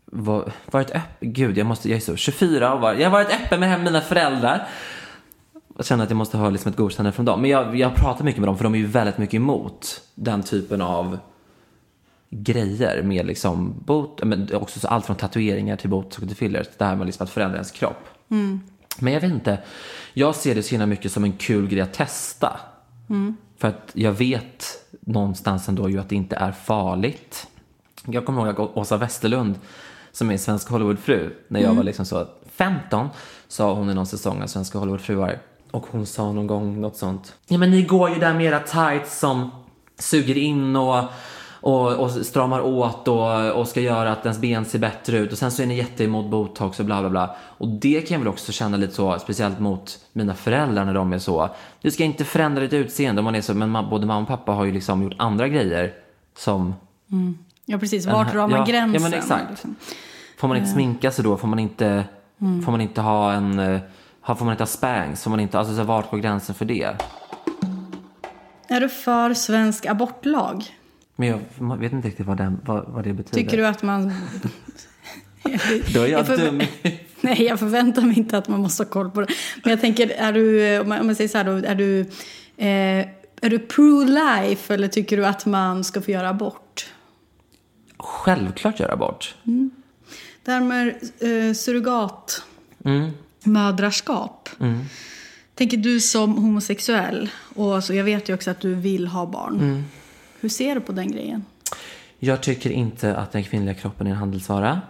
varit öppen... Gud, jag måste... Jag är så tjugofyra och var, jag har varit öppen med mina föräldrar. jag känner att jag måste ha liksom ett godkännande från dem. Men jag, jag pratar mycket med dem, för de är ju väldigt mycket emot den typen av grejer med liksom bot, men också så allt från tatueringar till botox och till fillers. Det här med liksom att förändra ens kropp. Mm. Men jag vet inte, jag ser det så himla mycket som en kul grej att testa. Mm. För att jag vet någonstans ändå ju att det inte är farligt. Jag kommer ihåg att Åsa Westerlund, som är svensk Hollywoodfru, när jag mm. var liksom så femton, sa hon i någon säsong av svenska Hollywoodfruar. Och hon sa någon gång något sånt: ja, men ni går ju där med era tights som suger in och, och, och stramar åt och, och ska göra att ens ben ser bättre ut. Och sen så är ni jätteemot botox och bla bla bla. Och det kan jag väl också känna lite så, speciellt mot mina föräldrar när de är så: du ska inte förändra ditt utseende. Man är så, men man, både mamma och pappa har ju liksom gjort andra grejer som... Mm. Ja, precis. Vart drar man ja, gränsen? Ja, men exakt. Liksom. Får man inte sminka sig då? Får man inte, mm. får man inte ha en... Får man inte ha spanks? Får man inte... Alltså, så vart går gränsen för det? Är du för svensk abortlag? Men jag vet inte riktigt vad, den, vad, vad det betyder. Tycker du att man... Då är jag, jag förvä- dum. Nej, jag förväntar mig inte att man måste ha koll på det. Men jag tänker, är du... Om man säger så här då, är du... Eh, är du pro-life eller tycker du att man ska få göra abort? Självklart göra abort. Mm. Därmed eh, surrogat... Mm. mödraskap. Mm. Tänker du som homosexuell, och så jag vet ju också att du vill ha barn. Mm. Hur ser du på den grejen? Jag tycker inte att den kvinnliga kroppen är en handelsvara.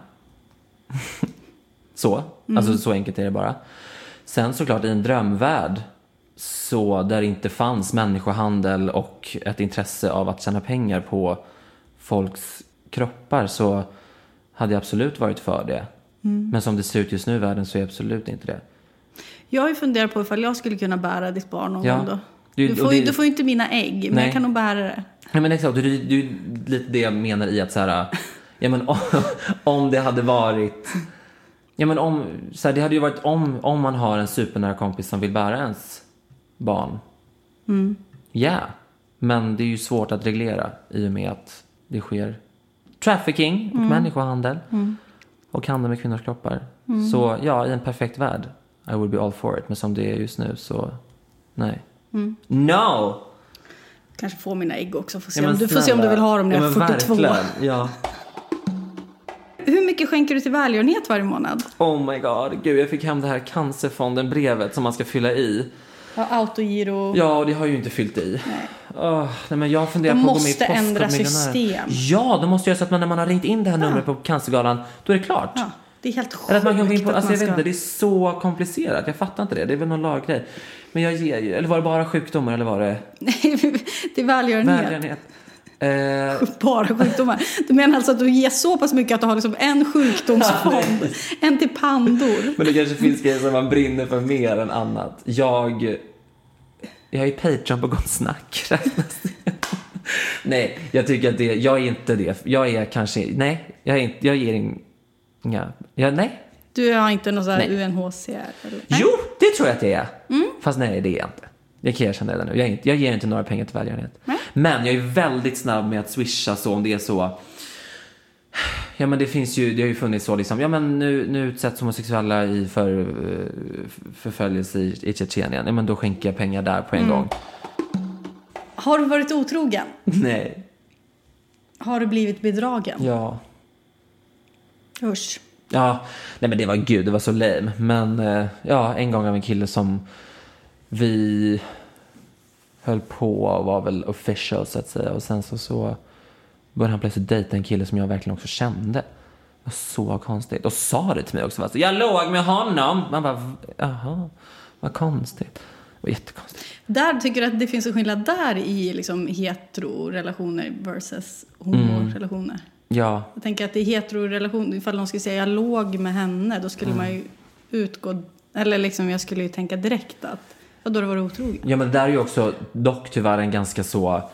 så. Mm. Alltså så enkelt är det bara. Sen såklart i en drömvärld, så där det inte fanns människohandel och ett intresse av att tjäna pengar på folks kroppar, så hade jag absolut varit för det. Mm. Men som det ser ut just nu i världen så är jag absolut inte det. Jag har ju funderat på ifall jag skulle kunna bära ditt barn någon ja. gång då. Du, du, får, det, du får ju inte mina ägg, men nej. jag kan nog bära det. Ja, men exakt, du, du, du, lite det jag menar i att så här, ja, men om, om det hade varit... Ja, men om, så här, det hade ju varit om, om man har en supernära kompis som vill bära ens barn. Mm. Ja, men det är ju svårt att reglera i och med att det sker trafficking och mm. människohandel. Mm. Och handla med kvinnors kroppar. Mm. Så ja, i en perfekt värld, I would be all for it. Men som det är just nu så, nej. Mm. No! Kanske få mina ägg också. Får se ja, om, du får se om du vill ha dem när ja, jag är fyrtiotvå. Ja. Hur mycket skänker du till välgörenhet varje månad? Oh my god, gud, jag fick hem det här Cancerfonden-brevet som man ska fylla i. Ja, autogiro. Ja, och det har jag ju inte fyllt i. Nej. Oh, nej, men jag funderar de på att gå med i måste ändra system. Ja, de måste göra så att man, när man har ringt in det här ja. numret på Cancergalan, då är det klart. Ja, det är helt sjukt. Eller att man kan gå in på, alltså, jag ska... vet inte, det är så komplicerat. Jag fattar inte det. Det är väl någon laggrej. Men jag ger ju, eller var det bara sjukdomar eller var det... Nej, det är välgörenhet. Välgörenhet. Eh... Bara sjukdomar. Du menar alltså att du ger så pass mycket att du har liksom en sjukdomsfond, en till pandor. Men det kanske finns grejer som man brinner för mer än annat. Jag... Jag är ju Patreon på Gott Snack. Nej, jag tycker att det... Jag är inte det. Jag är kanske... Nej, jag, är inte, jag ger inga... Ja, nej. Du har inte någon sån här U N H C R? Eller? Jo, det tror jag att det är. Mm. Fast nej, det är jag inte. Jag kan erkänna det nu. Jag, är inte, jag ger inte några pengar till välgörenhet. Nej. Men jag är väldigt snabb med att swisha så om det är så... Ja, men det finns ju... Det har ju funnits så liksom... Ja, men nu, nu utsätts homosexuella i för, förföljelse i, i Tjetjenien. Ja, men då skänker jag pengar där på en mm. gång. Har du varit otrogen? Nej. Har du blivit bedragen? Ja. Usch. Ja, nej men det var gud, det var så lame. Men ja, en gång av en kille som vi höll på och var väl official så att säga. Och sen så, så började han plötsligt dejta en kille som jag verkligen också kände. Det var så konstigt. Och sa det till mig också. Jag låg med honom. Man bara, jaha, vad konstigt. Det var jättekonstigt. Där tycker jag att det finns en skillnad där i liksom hetero-relationer versus homo-relationer. Mm. Ja. Jag tänker att i hetero-relation, ifall någon skulle säga jag låg med henne, då skulle mm. man ju utgå, eller liksom jag skulle ju tänka direkt att ja, då det var otrogen. Ja, men det där är ju också dock tyvärr en ganska så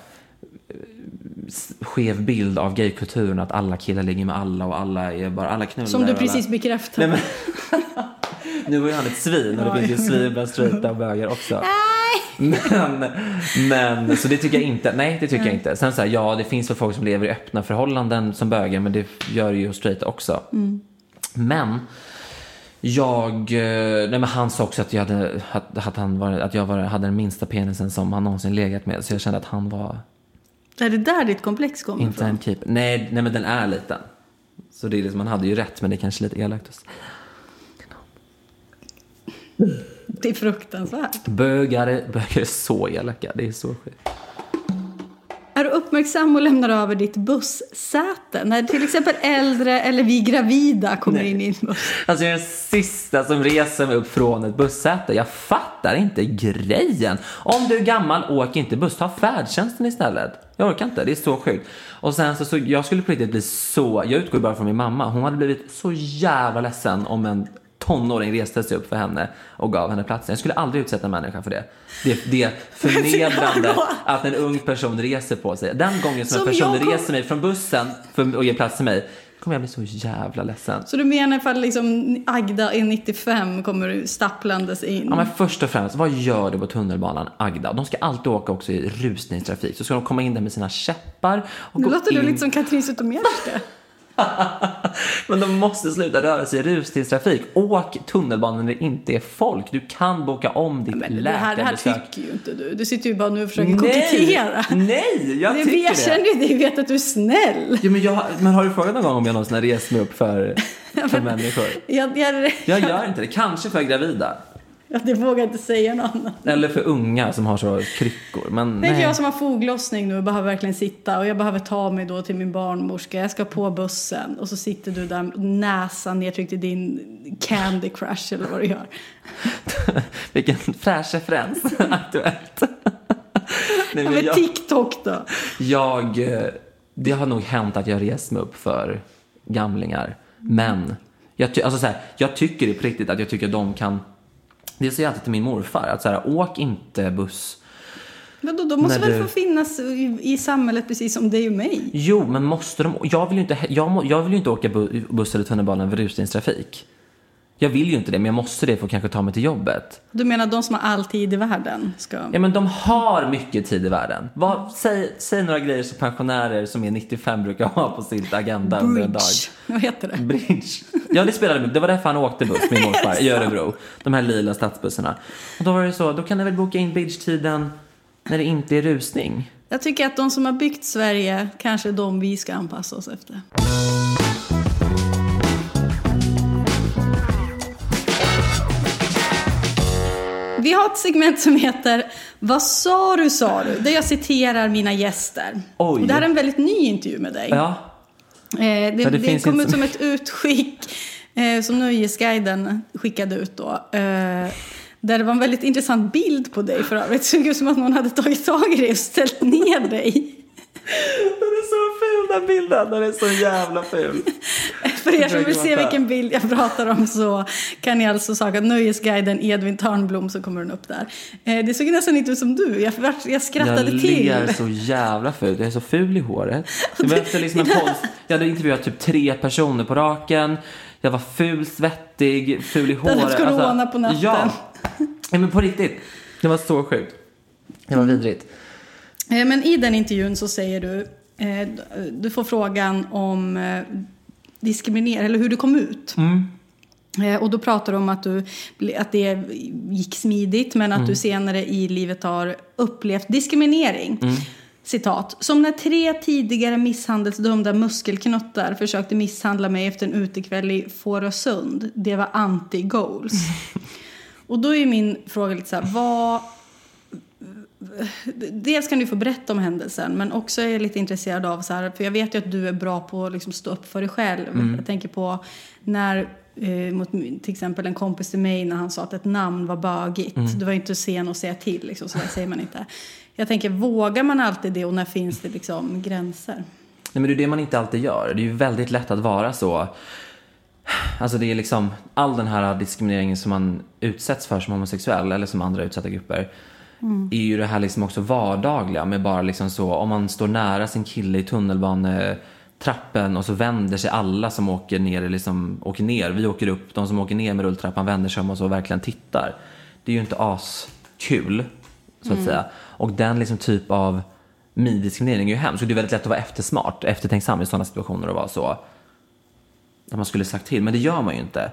skev bild av gaykulturen, att alla killar ligger med alla och alla är bara alla knullar. Som du precis bekräftade. Nej, men... Nu var ju han ett svin och det finns ju svin bland straighta och bögar också. Men, men så det tycker jag inte. Nej, det tycker mm. jag inte. Sen så här, ja, det finns väl folk som lever i öppna förhållanden som bögar, men det gör ju straighta också. Mm. Men Jag, nej men han sa också att jag hade, att, att han var, att jag var, hade den minsta penisen som han någonsin legat med. Så jag kände att han var... Är det där ditt komplex kommer inte ifrån? En keep. Nej, nej, men den är liten. Så det är liksom, man hade ju rätt, men det är kanske lite elakt att säga. Det är fruktansvärt. Bögar är, bögar är så elaka, det är så sjukt. Är du uppmärksam och lämnar över ditt bussäte när till exempel äldre eller vi gravida kommer Nej. in i en buss? Alltså jag är den sista som reser mig upp från ett bussäte. Jag fattar inte grejen. Om du är gammal, åk inte buss. Ta färdtjänsten istället. Jag orkar inte, det är så sjukt. Och sen så, så jag skulle på riktigt bli så... Jag utgår bara från min mamma. Hon hade blivit så jävla ledsen om en tonåring reste sig upp för henne och gav henne platsen. Jag skulle aldrig utsätta en människa för det. Det, det är förnedrande att en ung person reser på sig. Den gången som, som en person kom... reser mig från bussen för att ge plats till mig, kommer jag bli så jävla ledsen. Så du menar ifall liksom Agda i nittiofem kommer stapplandes in? Ja, men först och främst, vad gör du på tunnelbanan, Agda? De ska alltid åka också i rusningstrafik. Så ska de komma in där med sina käppar. Och nu gå låter in... du lite som Katrin Zytomierska. Men de måste sluta röra sig i rusningstrafik. Åk tunnelbanan när det inte är folk. Du kan boka om ditt läkarbesök. Det här, det här tycker ju inte du. Du sitter ju bara nu och försöker kokettera. Nej, jag det, tycker jag det. Jag känner ju det, jag vet att du är snäll. Ja, men, jag, men har du frågat någon gång om jag någonsin har rest mig upp för, för människor? Jag, jag, jag gör inte det. Kanske för gravida. Ja, det vågar inte säga någon annan. Eller för unga som har så kryckor. Men Tänk nej. Jag som har foglossning nu och behöver verkligen sitta. Och jag behöver ta mig då till min barnmorska. Jag ska på bussen. Och så sitter du där med näsan nedtryckt i din Candy Crush eller vad du gör. Vilken fräsch referens. Aktuellt. Nej, men jag, TikTok då? Jag, det har nog hänt att jag rest mig upp för gamlingar. Men jag, ty- alltså så här, jag tycker det på riktigt att jag tycker att de kan... Det säger jag alltid till min morfar. Att så här, åk inte buss. Men då, då måste väl du... få finnas i, i samhället precis som dig och mig. Jo, men måste de... Jag vill ju inte, jag må, jag vill ju inte åka bu- buss eller tunnelbana över rusningstrafik. Jag vill ju inte det, men jag måste det för att kanske ta mig till jobbet. Du menar de som har all tid i världen ska... Ja, men de har mycket tid i världen. Vad, säg, säg några grejer som pensionärer som är nittiofem brukar ha på sin agenda Bridge. under en dag. Vad heter det? Bridge. Ja, det spelade det var därför han åkte buss, min morfar, i Örebro. De här lila stadsbussarna. Och då var det så, då kan jag väl boka in bridge-tiden när det inte är rusning. Jag tycker att de som har byggt Sverige kanske är de vi ska anpassa oss efter. Vi har ett segment som heter Vad sa du, sa du? Där jag citerar mina gäster. Oj. Och det här är en väldigt ny intervju med dig. Ja. Eh, det ja, det, det kom ut som... som ett utskick eh, som Nöjesguiden skickade ut då. Eh, där det var en väldigt intressant bild på dig för övrigt. Det såg ut som att någon hade tagit tag i dig och ställt ner dig. Den är så ful, den bilden. Den är så jävla ful. För er som vill se vilken bild jag pratar om så kan ni alltså söka Nöjesguiden Edvin Törnblom, så kommer den upp där. Det såg nästan inte ut som du. Jag, jag skrattade jag till. Jag ler så jävla ful. Jag är så ful i håret. Det var efter liksom en podd. Jag hade intervjuat typ tre personer på raken. Jag var ful, svettig, ful i håret. Du hade corona alltså, på natten. Ja. ja, men på riktigt. Det var så sjukt. Det var vidrigt. Men i den intervjun så säger du, du får frågan om diskriminering eller hur du kom ut. Mm. Och då pratar du om att, du, att det gick smidigt, men att mm. du senare i livet har upplevt diskriminering. Mm. Citat. Som när tre tidigare misshandelsdömda muskelknuttar försökte misshandla mig efter en utekväll i Fårösund. Det var anti-goals. Och då är min fråga lite så här, vad... Dels kan du få berätta om händelsen, men också är jag lite intresserad av så här, för jag vet ju att du är bra på att liksom stå upp för dig själv. Mm. Jag tänker på när eh, mot till exempel en kompis till mig när han sa att ett namn var bögigt. Mm. Du var ju inte sen att säga till liksom, så där säger man inte. Jag tänker, vågar man alltid det och när finns det liksom gränser? Nej, men det är det man inte alltid gör. Det är ju väldigt lätt att vara så. Alltså det är liksom all den här diskrimineringen som man utsätts för som homosexuell eller som andra utsatta grupper. Mm. Är ju det här liksom också vardagliga med bara liksom så, om man står nära sin kille i tunnelbanetrappen och så vänder sig alla som åker ner liksom, åker ner, vi åker upp, de som åker ner med rulltrappan vänder sig om och så verkligen tittar. Det är ju inte askul så att mm. säga. Och den liksom typ av diskriminering är ju hemskt. Så det är väldigt lätt att vara eftersmart, eftertänksam i sådana situationer och vara så att man skulle sagt till, men det gör man ju inte.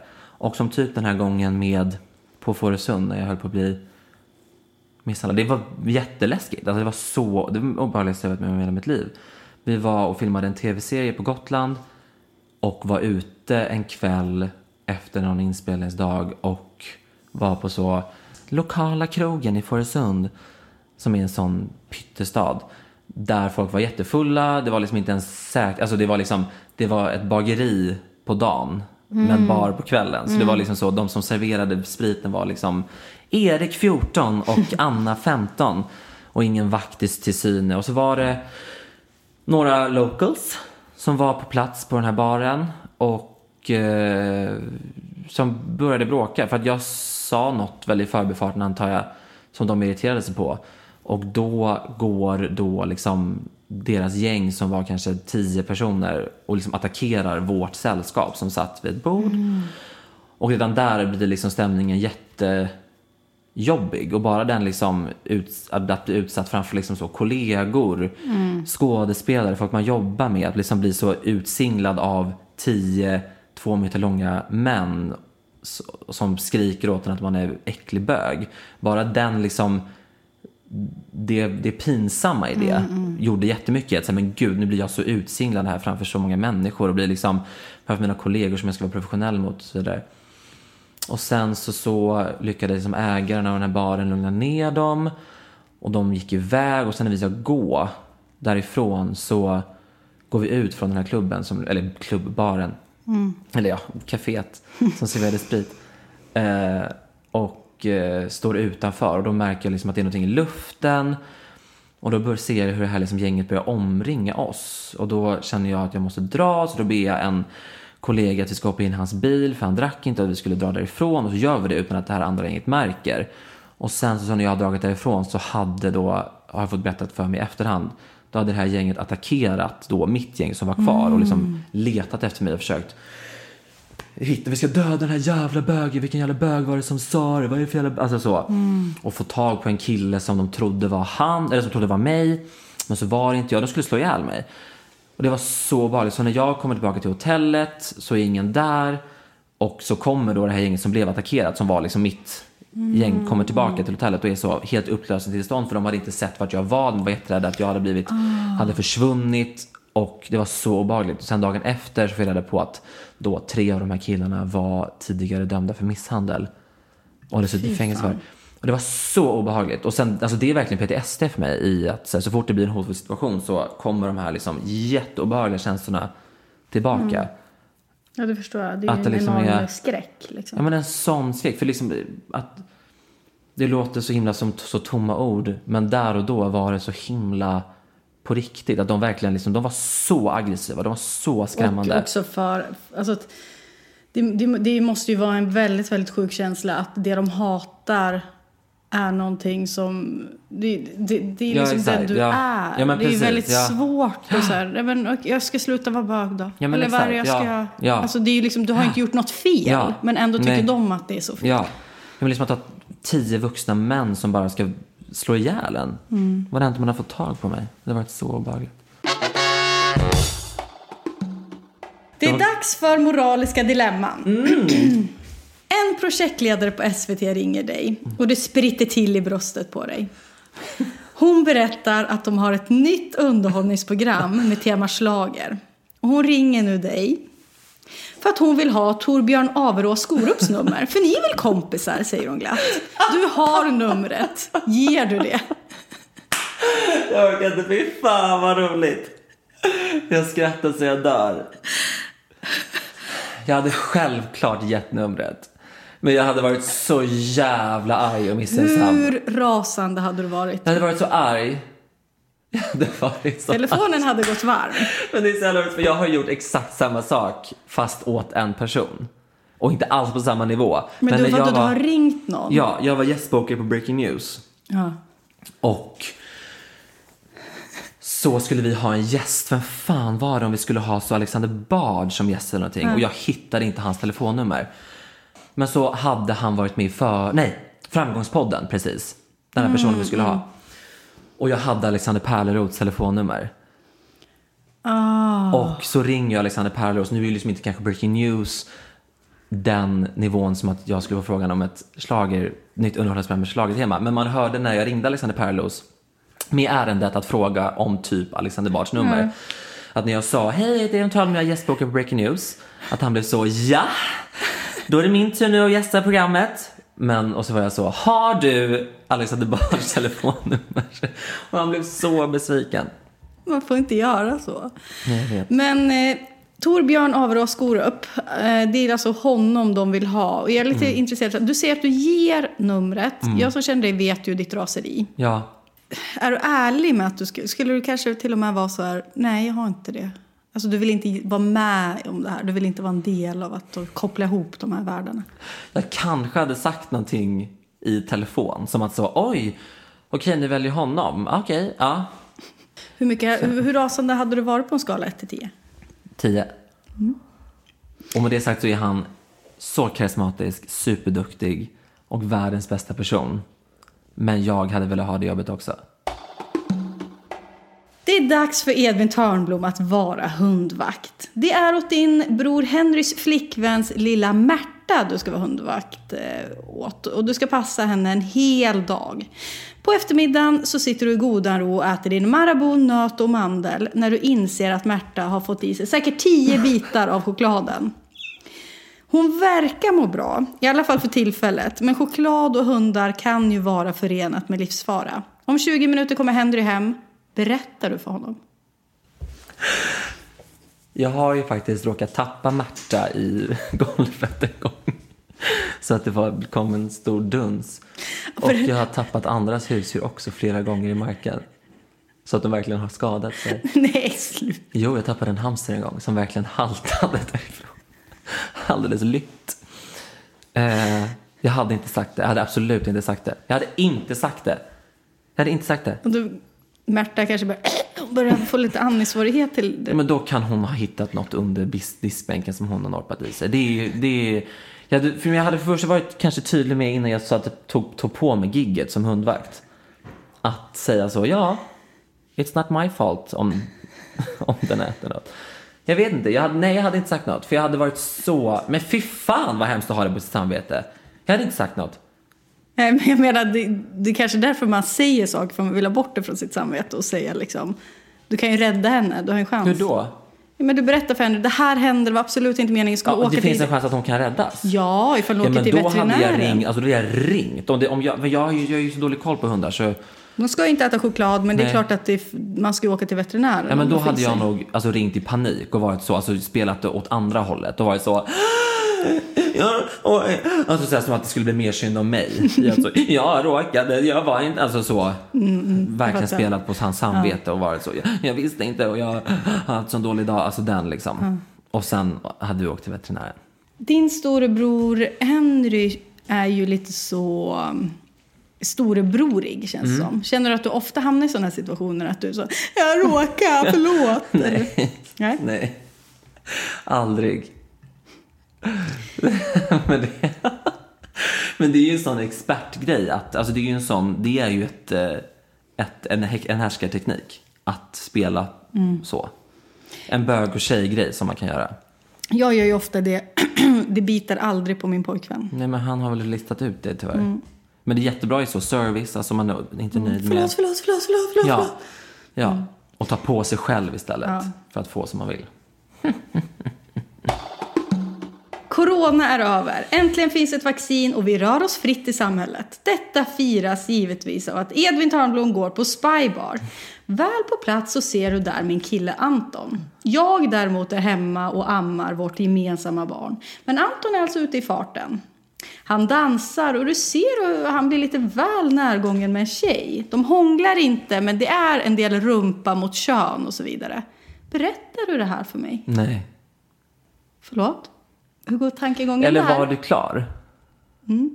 Och som typ den här gången med på Fårösund när jag höll på att bli misshandlad. Det var jätteläskigt. Alltså det var så, det var obehagligaste jag varit med om i hela mitt liv. Vi var och filmade en tv-serie på Gotland och var ute en kväll efter någon inspelningsdag och var på så lokala krogen i Fårösund som är en sån pyttestad där folk var jättefulla. Det var liksom inte ens säkert, alltså det var liksom det var ett bageri på dagen mm. men bar på kvällen. Så mm. det var liksom så, de som serverade spriten var liksom Erik fjorton och Anna femton och ingen vaktis till syne. Och så var det några locals som var på plats på den här baren och eh, som började bråka för att jag sa något väl i förbifarten antar jag som de irriterade sig på. Och då går då liksom deras gäng som var kanske tio personer och liksom attackerar vårt sällskap som satt vid ett bord. Mm. Och redan där blir liksom stämningen jättejobbig. Och bara den liksom ut, att bli utsatt framför liksom så kollegor, mm. skådespelare, folk man jobbar med. Att liksom bli så utsinglad av tio två meter långa män som skriker åt en att man är äcklig bög. Bara den liksom det, det pinsamma i det mm, mm. gjorde jättemycket. Att säga, men gud, nu blir jag så utsinglad här framför så många människor och blir liksom framför mina kollegor som jag ska vara professionell mot och så vidare. Och sen så, så lyckades liksom ägaren av den här baren lugna ner dem och de gick iväg och sen när vi ska gå därifrån så går vi ut från den här klubben som, eller klubbbaren mm. eller ja, kaféet som serverade sprit eh, och eh, står utanför och då märker jag liksom att det är någonting i luften och då bör se hur det här liksom gänget börjar omringa oss och då känner jag att jag måste dra så då ber jag en kollega att vi ska hoppa in i hans bil för han drack inte och vi skulle dra därifrån och så gör vi det utan att det här andra gänget märker och sen så när jag har dragit därifrån så hade då, har jag fått berättat för mig i efterhand, då hade det här gänget attackerat då mitt gäng som var kvar mm. och liksom letat efter mig och försökt hitta, vi ska döda den här jävla bögen, vilken jävla bög var det som sa det, vad är det för jävla, alltså så mm. och få tag på en kille som de trodde var han, eller som trodde var mig men så var det inte jag, de skulle slå ihjäl mig och det var så vanligt, så när jag kommer tillbaka till hotellet så är ingen där och så kommer då det här gänget som blev attackerat som var liksom mitt mm. gäng kommer tillbaka till hotellet och är så helt upplöst tillstånd för de hade inte sett vart jag var, de var jätterädda att jag hade blivit oh. hade försvunnit och det var så obehagligt. Och sen dagen efter så fick jag reda på att då tre av de här killarna var tidigare dömda för misshandel och hade suttit i fängelse för. Och det var så obehagligt. Och sen, alltså det är verkligen P T S D för mig i att så, här, så fort det blir en hotfull situation så kommer de här liksom jätteobehagliga känslorna tillbaka. Mm. Ja, det förstår jag. Det är att en det liksom enorm är, skräck. Liksom. Ja, men en sån skräck. För liksom att det låter så himla som så tomma ord. Men där och då var det så himla på riktigt. Att de verkligen liksom, de var så aggressiva. De var så skrämmande. Och också för, alltså att det, det, det måste ju vara en väldigt, väldigt sjuk känsla att det de hatar är någonting som det, det, det är liksom ja, den du ja. är. Ja, det precis, är väldigt ja. svårt och så här, men jag ska sluta vara bög då. Ja, eller vad jag ska ja. Ja. Alltså det är ju liksom, du har inte gjort något fel ja. men ändå tycker Nej. de att det är så fel. Ja. Men liksom att ha tio vuxna män som bara ska slå ihjäl en. Mm. Vad hänt om man har fått tag på mig? Det har varit så obehagligt. Det är dags för moraliska dilemman. Mm. En projektledare på S V T ringer dig och det spritter till i bröstet på dig. Hon berättar att de har ett nytt underhållningsprogram med tema schlager. Och hon ringer nu dig för att hon vill ha Torbjörn Averås Skorups nummer. För ni är väl kompisar, säger hon glatt. Du har numret. Ger du det? Jag orkar inte, fy fan vad roligt. Jag skrattar så jag dör. Jag hade självklart gett numret. Men jag hade varit så jävla arg och misstänksam. Hur rasande hade du varit? Jag hade varit så arg. Jag hade varit så Telefonen arg. hade gått varm. Men det är så jävla roligt, för jag har gjort exakt samma sak fast åt en person. Och inte alls på samma nivå. Men, Men du, jag var, du har ringt någon? Ja, jag var gästbokare på Breaking News. Ja. Och så skulle vi ha en gäst. Vem fan var det om vi skulle ha så Alexander Bard som gäst eller någonting? Ja. Och jag hittade inte hans telefonnummer. Men så hade han varit med för... Nej, Framgångspodden, precis. Den här mm, personen vi skulle mm. ha. Och jag hade Alexander Pärleroths telefonnummer. Oh. Och så ringer jag Alexander Pärleroth. Nu är det liksom inte kanske Breaking News. den nivån som att jag skulle få frågan om ett slager, nytt underhållningsprogram med schlagertema. Men man hörde när jag ringde Alexander Perlos med ärendet att fråga om typ Alexander Bards nummer. Mm. Att när jag sa, hej, det är en tal med jag gästspråkar på Breaking News. Att han blev så, ja, då är det min tur nu att gästa programmet. Men, och så var jag så, har du Alexander Bards telefonnummer? Och han blev så besviken. Man får inte göra så. Jag vet. Men eh, Torbjörn Averås Skorup, eh, det är alltså honom de vill ha. Och jag är lite mm. intresserad. Du säger att du ger numret. Mm. Jag som känner dig vet ju ditt raseri. Ja. Är du ärlig med att du skulle, skulle du kanske till och med vara så här, nej jag har inte det. Alltså du vill inte vara med om det här. Du vill inte vara en del av att koppla ihop de här världarna. Jag kanske hade sagt någonting i telefon. Som att så, oj, okej ni väljer honom. Okej, ja. Hur, mycket, hur, hur rasande hade du varit på en skala ett till tio? tio. Mm. Och med det sagt så är han så karismatisk, superduktig och världens bästa person. Men jag hade velat ha det jobbet också. Det är dags för Edvin Törnblom att vara hundvakt. Det är åt din bror Henrys flickväns lilla Märta du ska vara hundvakt åt. Och du ska passa henne en hel dag. På eftermiddagen så sitter du i godan ro och äter din Marabou, nöt och mandel när du inser att Märta har fått i sig säkert tio bitar av chokladen. Hon verkar må bra, i alla fall för tillfället. Men choklad och hundar kan ju vara förenat med livsfara. Om tjugo minuter kommer Henry hem. Berättar du för honom? Jag har ju faktiskt råkat tappa Märta i golvet en gång. Så att det var, kom en stor duns. Och jag har tappat andras husdjur också flera gånger i marken. Så att de verkligen har skadat sig. Nej, slut. Jo, jag tappade en hamster en gång som verkligen haltade därifrån. Alldeles lytt. Eh, jag hade inte sagt det. Jag hade absolut inte sagt det. Jag hade inte sagt det. Jag hade inte sagt det. Och du, Märta kanske börjar, börjar få lite andningssvårighet till det. Men då kan hon ha hittat något under diskbänken som hon har norpat i sig. Det är, det är, jag, hade, för jag hade först varit kanske tydlig med innan jag så att jag tog, tog på mig gigget som hundvakt. Att säga så, ja, it's not my fault om, om den äter något. Jag vet inte, jag hade, nej jag hade inte sagt något. För jag hade varit så, men fy fan vad hemskt att ha det på sitt samvete. Jag hade inte sagt något. Nej, men jag menar, det, det är kanske därför man säger saker, för man vill ha bort det från sitt samvete och säga liksom, du kan ju rädda henne, du har en chans. Hur då? Ja, men du berättar för henne, det här händer, det var absolut inte meningen. Ska ja, åka det till... finns en chans att hon kan räddas. Ja, ifall hon ja, åker till veterinären. Då hade jag ringt, alltså då hade jag ringt. Om det, om jag, jag, har ju, jag har ju så dålig koll på hundar så... De ska ju inte äta choklad, men nej. Det är klart att det, man ska ju åka till veterinären. Ja, men då hade jag nog alltså, ringt i panik och varit så, alltså spelat det åt andra hållet och varit så... Ja, och, alltså så här, som att det skulle bli mer synd om mig. Alltså, jag råkade, jag var inte, alltså så mm, mm, verkligen spelat på hans samvete ja. Och varit så, jag, jag visste inte och jag har haft så en dålig dag, alltså den liksom. Mm. Och sen hade vi åkt till veterinären. Din storebror Henry är ju lite så storebrorig känns mm. som. Känner du att du ofta hamnar i sådana här situationer att du är så, jag råkar, förlåt. Nej. Nej. Nej. Aldrig. men, det, men det är ju en sån expertgrej att, alltså det är ju en sån, det är ju ett, ett, en, en härskarteknik att spela mm. så. En bög- och tjejgrej som man kan göra. Jag gör ju ofta det. Det bitar aldrig på min pojkvän. Nej, men han har väl listat ut det tyvärr. Mm. Men det är jättebra i så service, alltså man är inte nöjd mm. förlåt, med förlåt, förlåt, förlåt, förlåt, ja, förlåt. ja. Mm. Och ta på sig själv istället ja. För att få som man vill. Corona är över. Äntligen finns ett vaccin och vi rör oss fritt i samhället. Detta firas givetvis av att Edvin Törnblom går på Spybar. Väl på plats så ser du där min kille Anton. Jag däremot är hemma och ammar vårt gemensamma barn. Men Anton är alltså ute i farten. Han dansar och du ser hur han blir lite väl närgången med en tjej. De hånglar inte, men det är en del rumpa mot kön och så vidare. Berättar du det här för mig? Nej. Förlåt? Hur går tankegången Eller där? var du klar? Mm.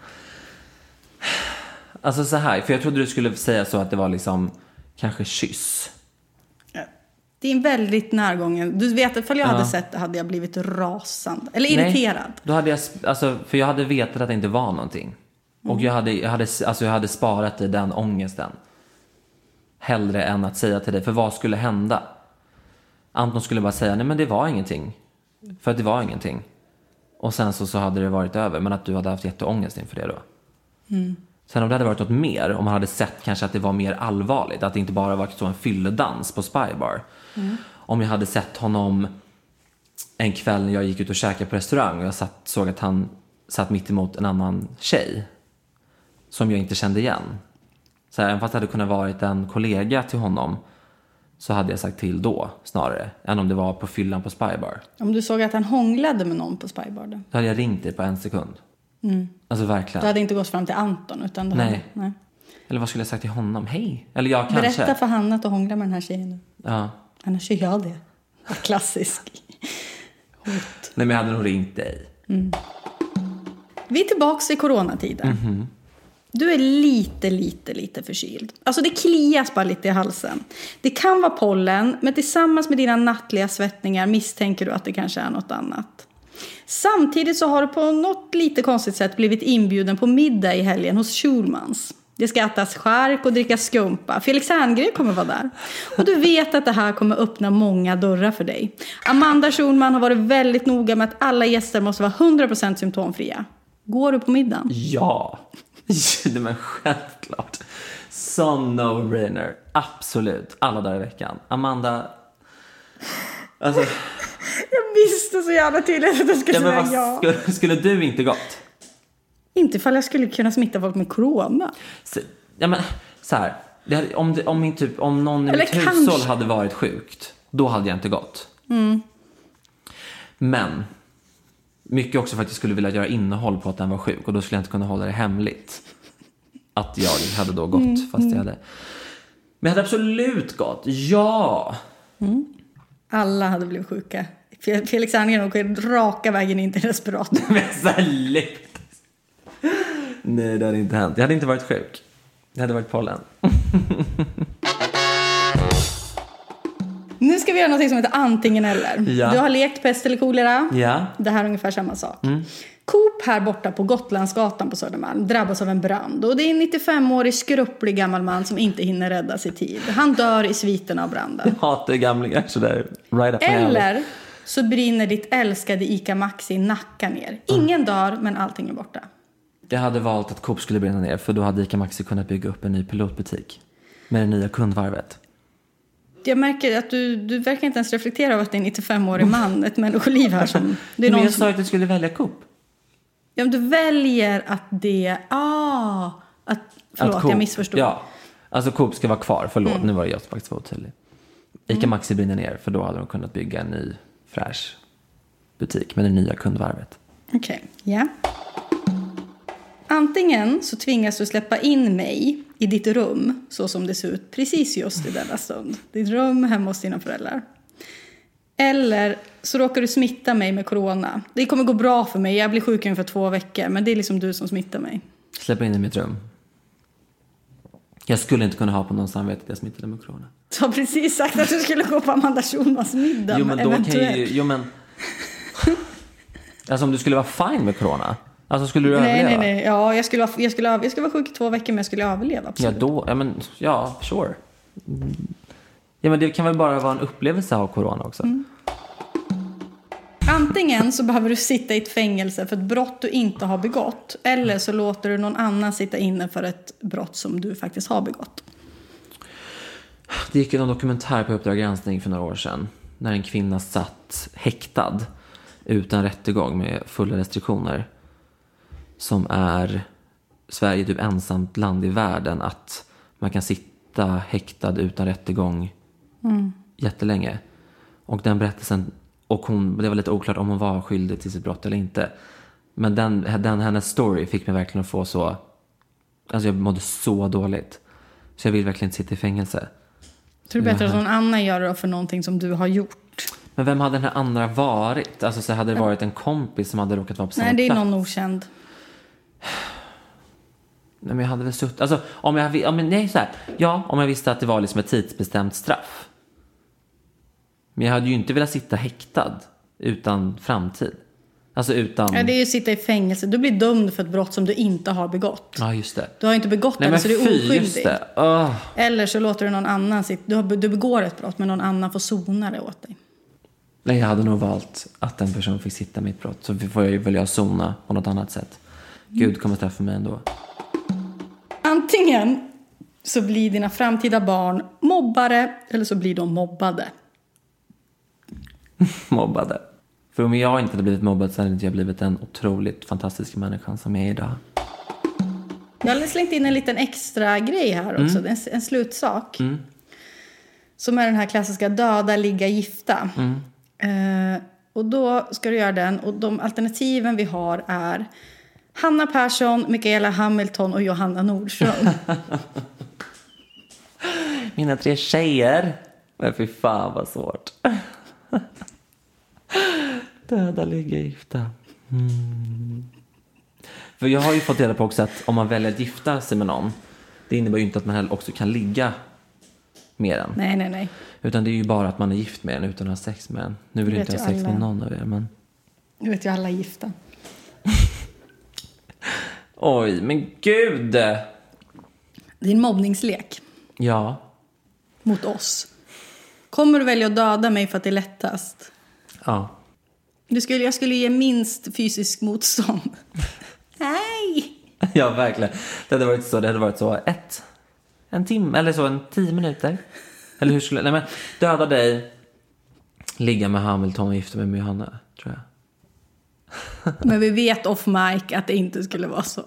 Alltså så här, för jag trodde du skulle säga så att det var liksom kanske kyss. Det är en väldigt närgången. Du vet, ifall jag ja. hade sett det hade jag blivit rasande. Eller irriterad. Nej, då hade jag, alltså, för jag hade vetat att det inte var någonting. Mm. Och jag hade, jag, hade, alltså, jag hade sparat i den ångesten. Hellre än att säga till dig. För vad skulle hända? Anton skulle bara säga, nej men det var ingenting. För att det var ingenting. Och sen så, så hade det varit över. Men att du hade haft jätteångest inför det då. Mm. Sen om det hade varit något mer, om man hade sett kanske att det var mer allvarligt, att det inte bara var så en fylledans på Spybar. Mm. Om jag hade sett honom en kväll när jag gick ut och käkade på restaurang och jag satt, såg att han satt mitt emot en annan tjej som jag inte kände igen. Så här, även fast det hade kunnat varit en kollega till honom, så hade jag sagt till då snarare än om det var på fyllan på Spybar. Om du såg att han hånglade med någon på Spybar då? Då hade jag ringt dig på en sekund. Mm. Alltså verkligen. Du hade inte gått fram till Anton utan du nej. Hade, nej. Eller vad skulle jag sagt till honom? Hej. Eller jag kanske. Berätta för Hanna att du hånglar med den här tjejen nu. Ja. Annars gör jag det. Klassisk. Hot. Nej, men jag hade nog ringt dig. Mm. Vi är tillbaka i coronatiden. Mm-hmm. Du är lite, lite, lite förkyld. Alltså det klias bara lite i halsen. Det kan vara pollen, men tillsammans med dina nattliga svettningar misstänker du att det kanske är något annat. Samtidigt så har du på något lite konstigt sätt blivit inbjuden på middag i helgen hos Schulmans. Det ska ätas skärk och dricka skumpa. Felix Herngren kommer vara där. Och du vet att det här kommer öppna många dörrar för dig. Amanda Schulman har varit väldigt noga med att alla gäster måste vara hundra procent symptomfria. Går du på middagen? Ja, det är självklart. Sån no-brainer. Absolut, alla dagar i veckan. Amanda, alltså... Jag visste så jävla tydligt att du skulle ja, men säga ja. Skulle, skulle du inte gått? Inte ifall jag skulle kunna smitta folk med corona. Så, ja, men så här. Det hade, om, det, om, min typ, om någon i eller mitt kanske. hushåll hade varit sjukt, då hade jag inte gått. Mm. Men mycket också för att jag skulle vilja göra innehåll på att den var sjuk. Och då skulle jag inte kunna hålla det hemligt att jag hade då gått, mm. fast jag hade. Men jag hade absolut gått, ja. Mm. Alla hade blivit sjuka. Felix Herngren åker raka vägen in till respiratorn. Men sälligt. Nej, det hade inte hänt. Jag hade inte varit sjuk. Det hade varit pollen. Nu ska vi göra något som heter antingen eller. Ja. Du har lekt pest eller kolera. Ja. Det här är ungefär samma sak. Mm. Coop här borta på Gotlandsgatan på Södermalm drabbas av en brand. Och det är en nittiofemårig skrupplig gammal man som inte hinner räddas i tid. Han dör i sviten av branden. Jag hatar gamlingar sådär. Right up eller så brinner ditt älskade Ica Maxi Nacka ner. Ingen dör, men allting är borta. Jag hade valt att Coop skulle brinna ner, för då hade Ica Maxi kunnat bygga upp en ny pilotbutik med det nya kundvarvet. Jag märker att du, du verkar inte ens reflektera över att det är en nittiofemårig man, ett människoliv här som... Det är men någon jag som... sa att du skulle välja Coop. Ja, men du väljer att det... Ah, att, förlåt, att Coop, jag missförstod. Ja, alltså Coop ska vara kvar, förlåt, mm. nu var det jag som faktiskt var otydlig. Ica mm. Maxi brinner ner, för då hade de kunnat bygga en ny fräsch butik med det nya kundvarvet. Okej, okay. ja. Yeah. Antingen så tvingas du släppa in mig i ditt rum så som det ser ut precis just i denna stund. Ditt rum hemma hos dina föräldrar. Eller så råkar du smitta mig med corona. Det kommer gå bra för mig. Jag blir sjuk ungefär två veckor. Men det är liksom du som smittar mig. Släppa in i mitt rum. Jag skulle inte kunna ha på någon samvete att jag smittade med corona. Du har precis sagt att du skulle gå på Amanda Schulmans middag. Jo, men då eventuellt. Kan ju... Jo, men... Alltså om du skulle vara fine med corona. Alltså skulle du nej, överleva? Nej, nej, ja, jag skulle, vara, jag, skulle, jag skulle vara sjuk i två veckor, men jag skulle överleva, absolut. Ja, då, ja, men, ja, sure. Ja, men det kan väl bara vara en upplevelse av corona också. Mm. Antingen så behöver du sitta i ett fängelse för ett brott du inte har begått. Eller så låter du någon annan sitta inne för ett brott som du faktiskt har begått. Det gick en dokumentär på Uppdrag granskning för några år sedan. När en kvinna satt häktad utan rättegång med fulla restriktioner. Som är Sverige typ ensamt land i världen att man kan sitta häktad utan rättegång mm. jättelänge. Och den berättelsen, och hon, det var lite oklart om hon var skyldig till sitt brott eller inte. Men den, den hennes story fick mig verkligen att få så, alltså jag mådde så dåligt. Så jag vill verkligen inte sitta i fängelse. Tror du bättre att någon annan gör det för någonting som du har gjort? Men vem hade den här andra varit? Alltså så hade det varit en kompis som hade råkat vara på samma plats. Nej, det är någon okänd. Nej, men jag hade väl suttit... Alltså, om jag... Ja, men nej, så här. Ja, om jag visste att det var liksom ett tidsbestämt straff. Men jag hade ju inte velat sitta häktad utan framtid. Alltså utan... Ja, det är ju att sitta i fängelse. Du blir dömd för ett brott som du inte har begått. Ja, just det. Du har inte begått nej, det, så du är oskyldig. Just det. Oh. Eller så låter du någon annan sitta... Du, har, du begår ett brott, men någon annan får sona det åt dig. Nej, jag hade nog valt att en person fick sitta mitt brott. Så får jag ju välja zona på något annat sätt. Gud kommer straffa mig ändå. Antingen så blir dina framtida barn mobbare eller så blir de mobbade. Mobbade. För om jag inte hade blivit mobbad så hade inte jag blivit en otroligt fantastisk människa som jag är idag. Jag har slängt in en liten extra grej här också. Mm. En, en slutsak. Mm. Som är den här klassiska döda, ligga, gifta. Mm. Eh, och då ska du göra den. Och de alternativen vi har är Hanna Persson, Michaela Hamilton och Johanna Nordström. Mina tre tjejer. Men fy fan vad svårt. Döda, ligga, gifta. Mm. För jag har ju fått reda på också att om man väljer att gifta sig med någon, det innebär ju inte att man heller också kan ligga med den. Nej, nej, nej. Utan det är ju bara att man är gift med den utan att ha sex med den. Nu vill jag inte ha sex alla. med någon av er, men... Nu vet ju alla gifta. Oj, men gud! Det är en mobbningslek. Ja. Mot oss. Kommer du välja att döda mig för att det är lättast? Ja. Du skulle, jag skulle ge minst fysisk motstånd. Nej! Ja, verkligen. Det hade varit så, det hade varit så ett, en timme, eller så en tio minuter. Eller hur skulle, nej men, döda dig, ligga med Hamilton och gifta mig med Johanna, tror jag. Men vi vet off mic att det inte skulle vara så.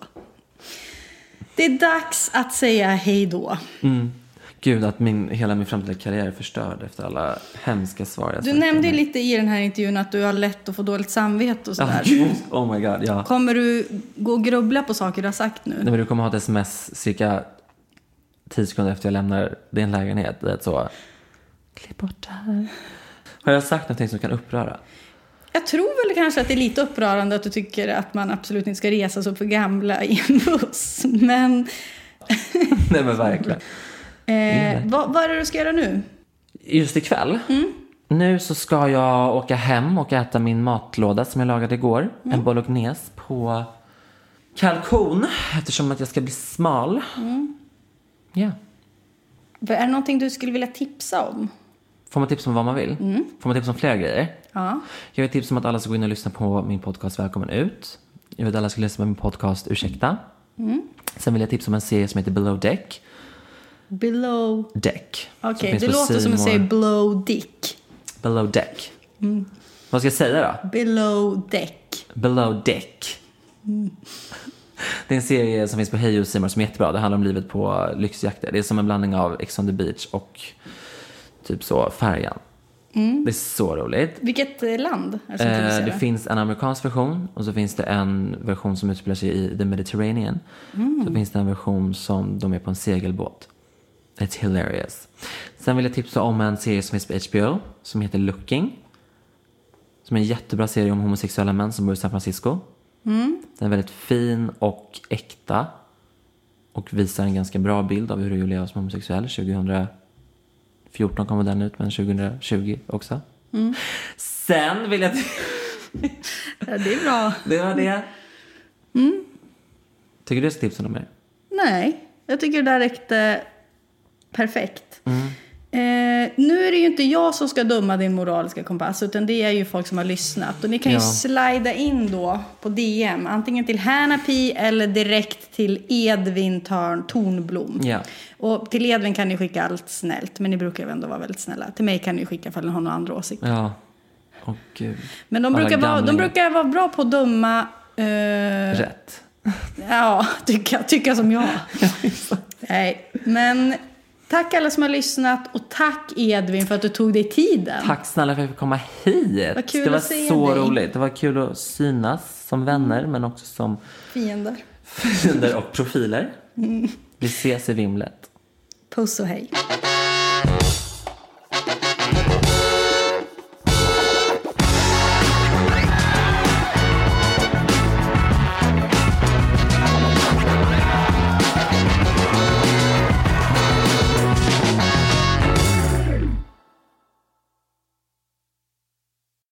Det är dags att säga hej då. Mm. Gud, att min, hela min framtida karriär är förstörd efter alla hemska svar jag Du nämnde ju lite i den här intervjun att du har lätt att få dåligt samvete och sådär. Oh, oh my god, ja. Kommer du gå och grubbla på saker du har sagt nu? Nej, men du kommer ha ett sms cirka tio sekunder efter jag lämnar din lägenhet. Det är så, klipp bort det här. Har jag sagt någonting som kan uppröra? Jag tror väl kanske att det är lite upprörande att du tycker att man absolut inte ska resa sig upp för gamla i en buss. Men... Nej, men verkligen. Eh, vad, vad är det du ska göra nu? Just ikväll? Mm. Nu så ska jag åka hem och äta min matlåda som jag lagade igår. Mm. En bolognese på kalkon. Eftersom att jag ska bli smal. Mm. Ja. Är det någonting du skulle vilja tipsa om? Får man tips om vad man vill? Mm. Får man tips om flera grejer? Ja. Jag vill tips om att alla ska gå in och lyssna på min podcast Välkommen ut. Jag vill att alla ska lyssna på min podcast Ursäkta. Mm. Sen vill jag tipsa om en serie som heter Below Deck. Below Deck. Okej, okay, det låter som att säga Below Dick. Below Deck. Mm. Vad ska jag säga då? Below Deck. Below Deck. Mm. Det är en serie som finns på Hej och Simor som är jättebra. Det handlar om livet på lyxjakter. Det är som en blandning av Ex on the Beach och typ så Färjan. Mm. Det är så roligt. Vilket land är som eh, det finns en amerikansk version och så finns det en version som utspelar sig i the Mediterranean. Mm. Så finns det en version som de är på en segelbåt. It's hilarious. Sen vill jag tipsa om en serie som finns på H B O som heter Looking. Som är en jättebra serie om homosexuella män som bor i San Francisco. Mm. Den är väldigt fin och äkta. Och visar en ganska bra bild av hur det är att leva som homosexuell. tjugohundrafjorton kommer den ut, men tjugohundratjugo också. Mm. Sen vill jag... Ja, det är bra. Det var det. Mm. Tycker du det ska tipsa om mig? Nej, jag tycker det där räckte perfekt. Mm. Eh, nu är det ju inte jag som ska döma din moraliska kompass, utan det är ju folk som har lyssnat. Och ni kan ju ja. slida in då på D M, antingen till Hanna Pi eller direkt till Edvin Törn Tornblom. Ja. Och till Edvin kan ni skicka allt snällt, men ni brukar ju ändå vara väldigt snälla. Till mig kan ni skicka för att ni har några andra åsikter. Ja. Åh, Gud. Men de brukar, vara, de brukar vara bra på att döma... Eh, Rätt. Ja, tycka, tycka som jag. Nej, men... Tack alla som har lyssnat och tack Edvin för att du tog dig tiden. Tack snälla för att jag fick komma hit. Vad kul det var att se så dig. roligt. Det var kul att synas som vänner mm. men också som fiender. Fiender och profiler. Mm. Vi ses i vimlet. Puss och hej.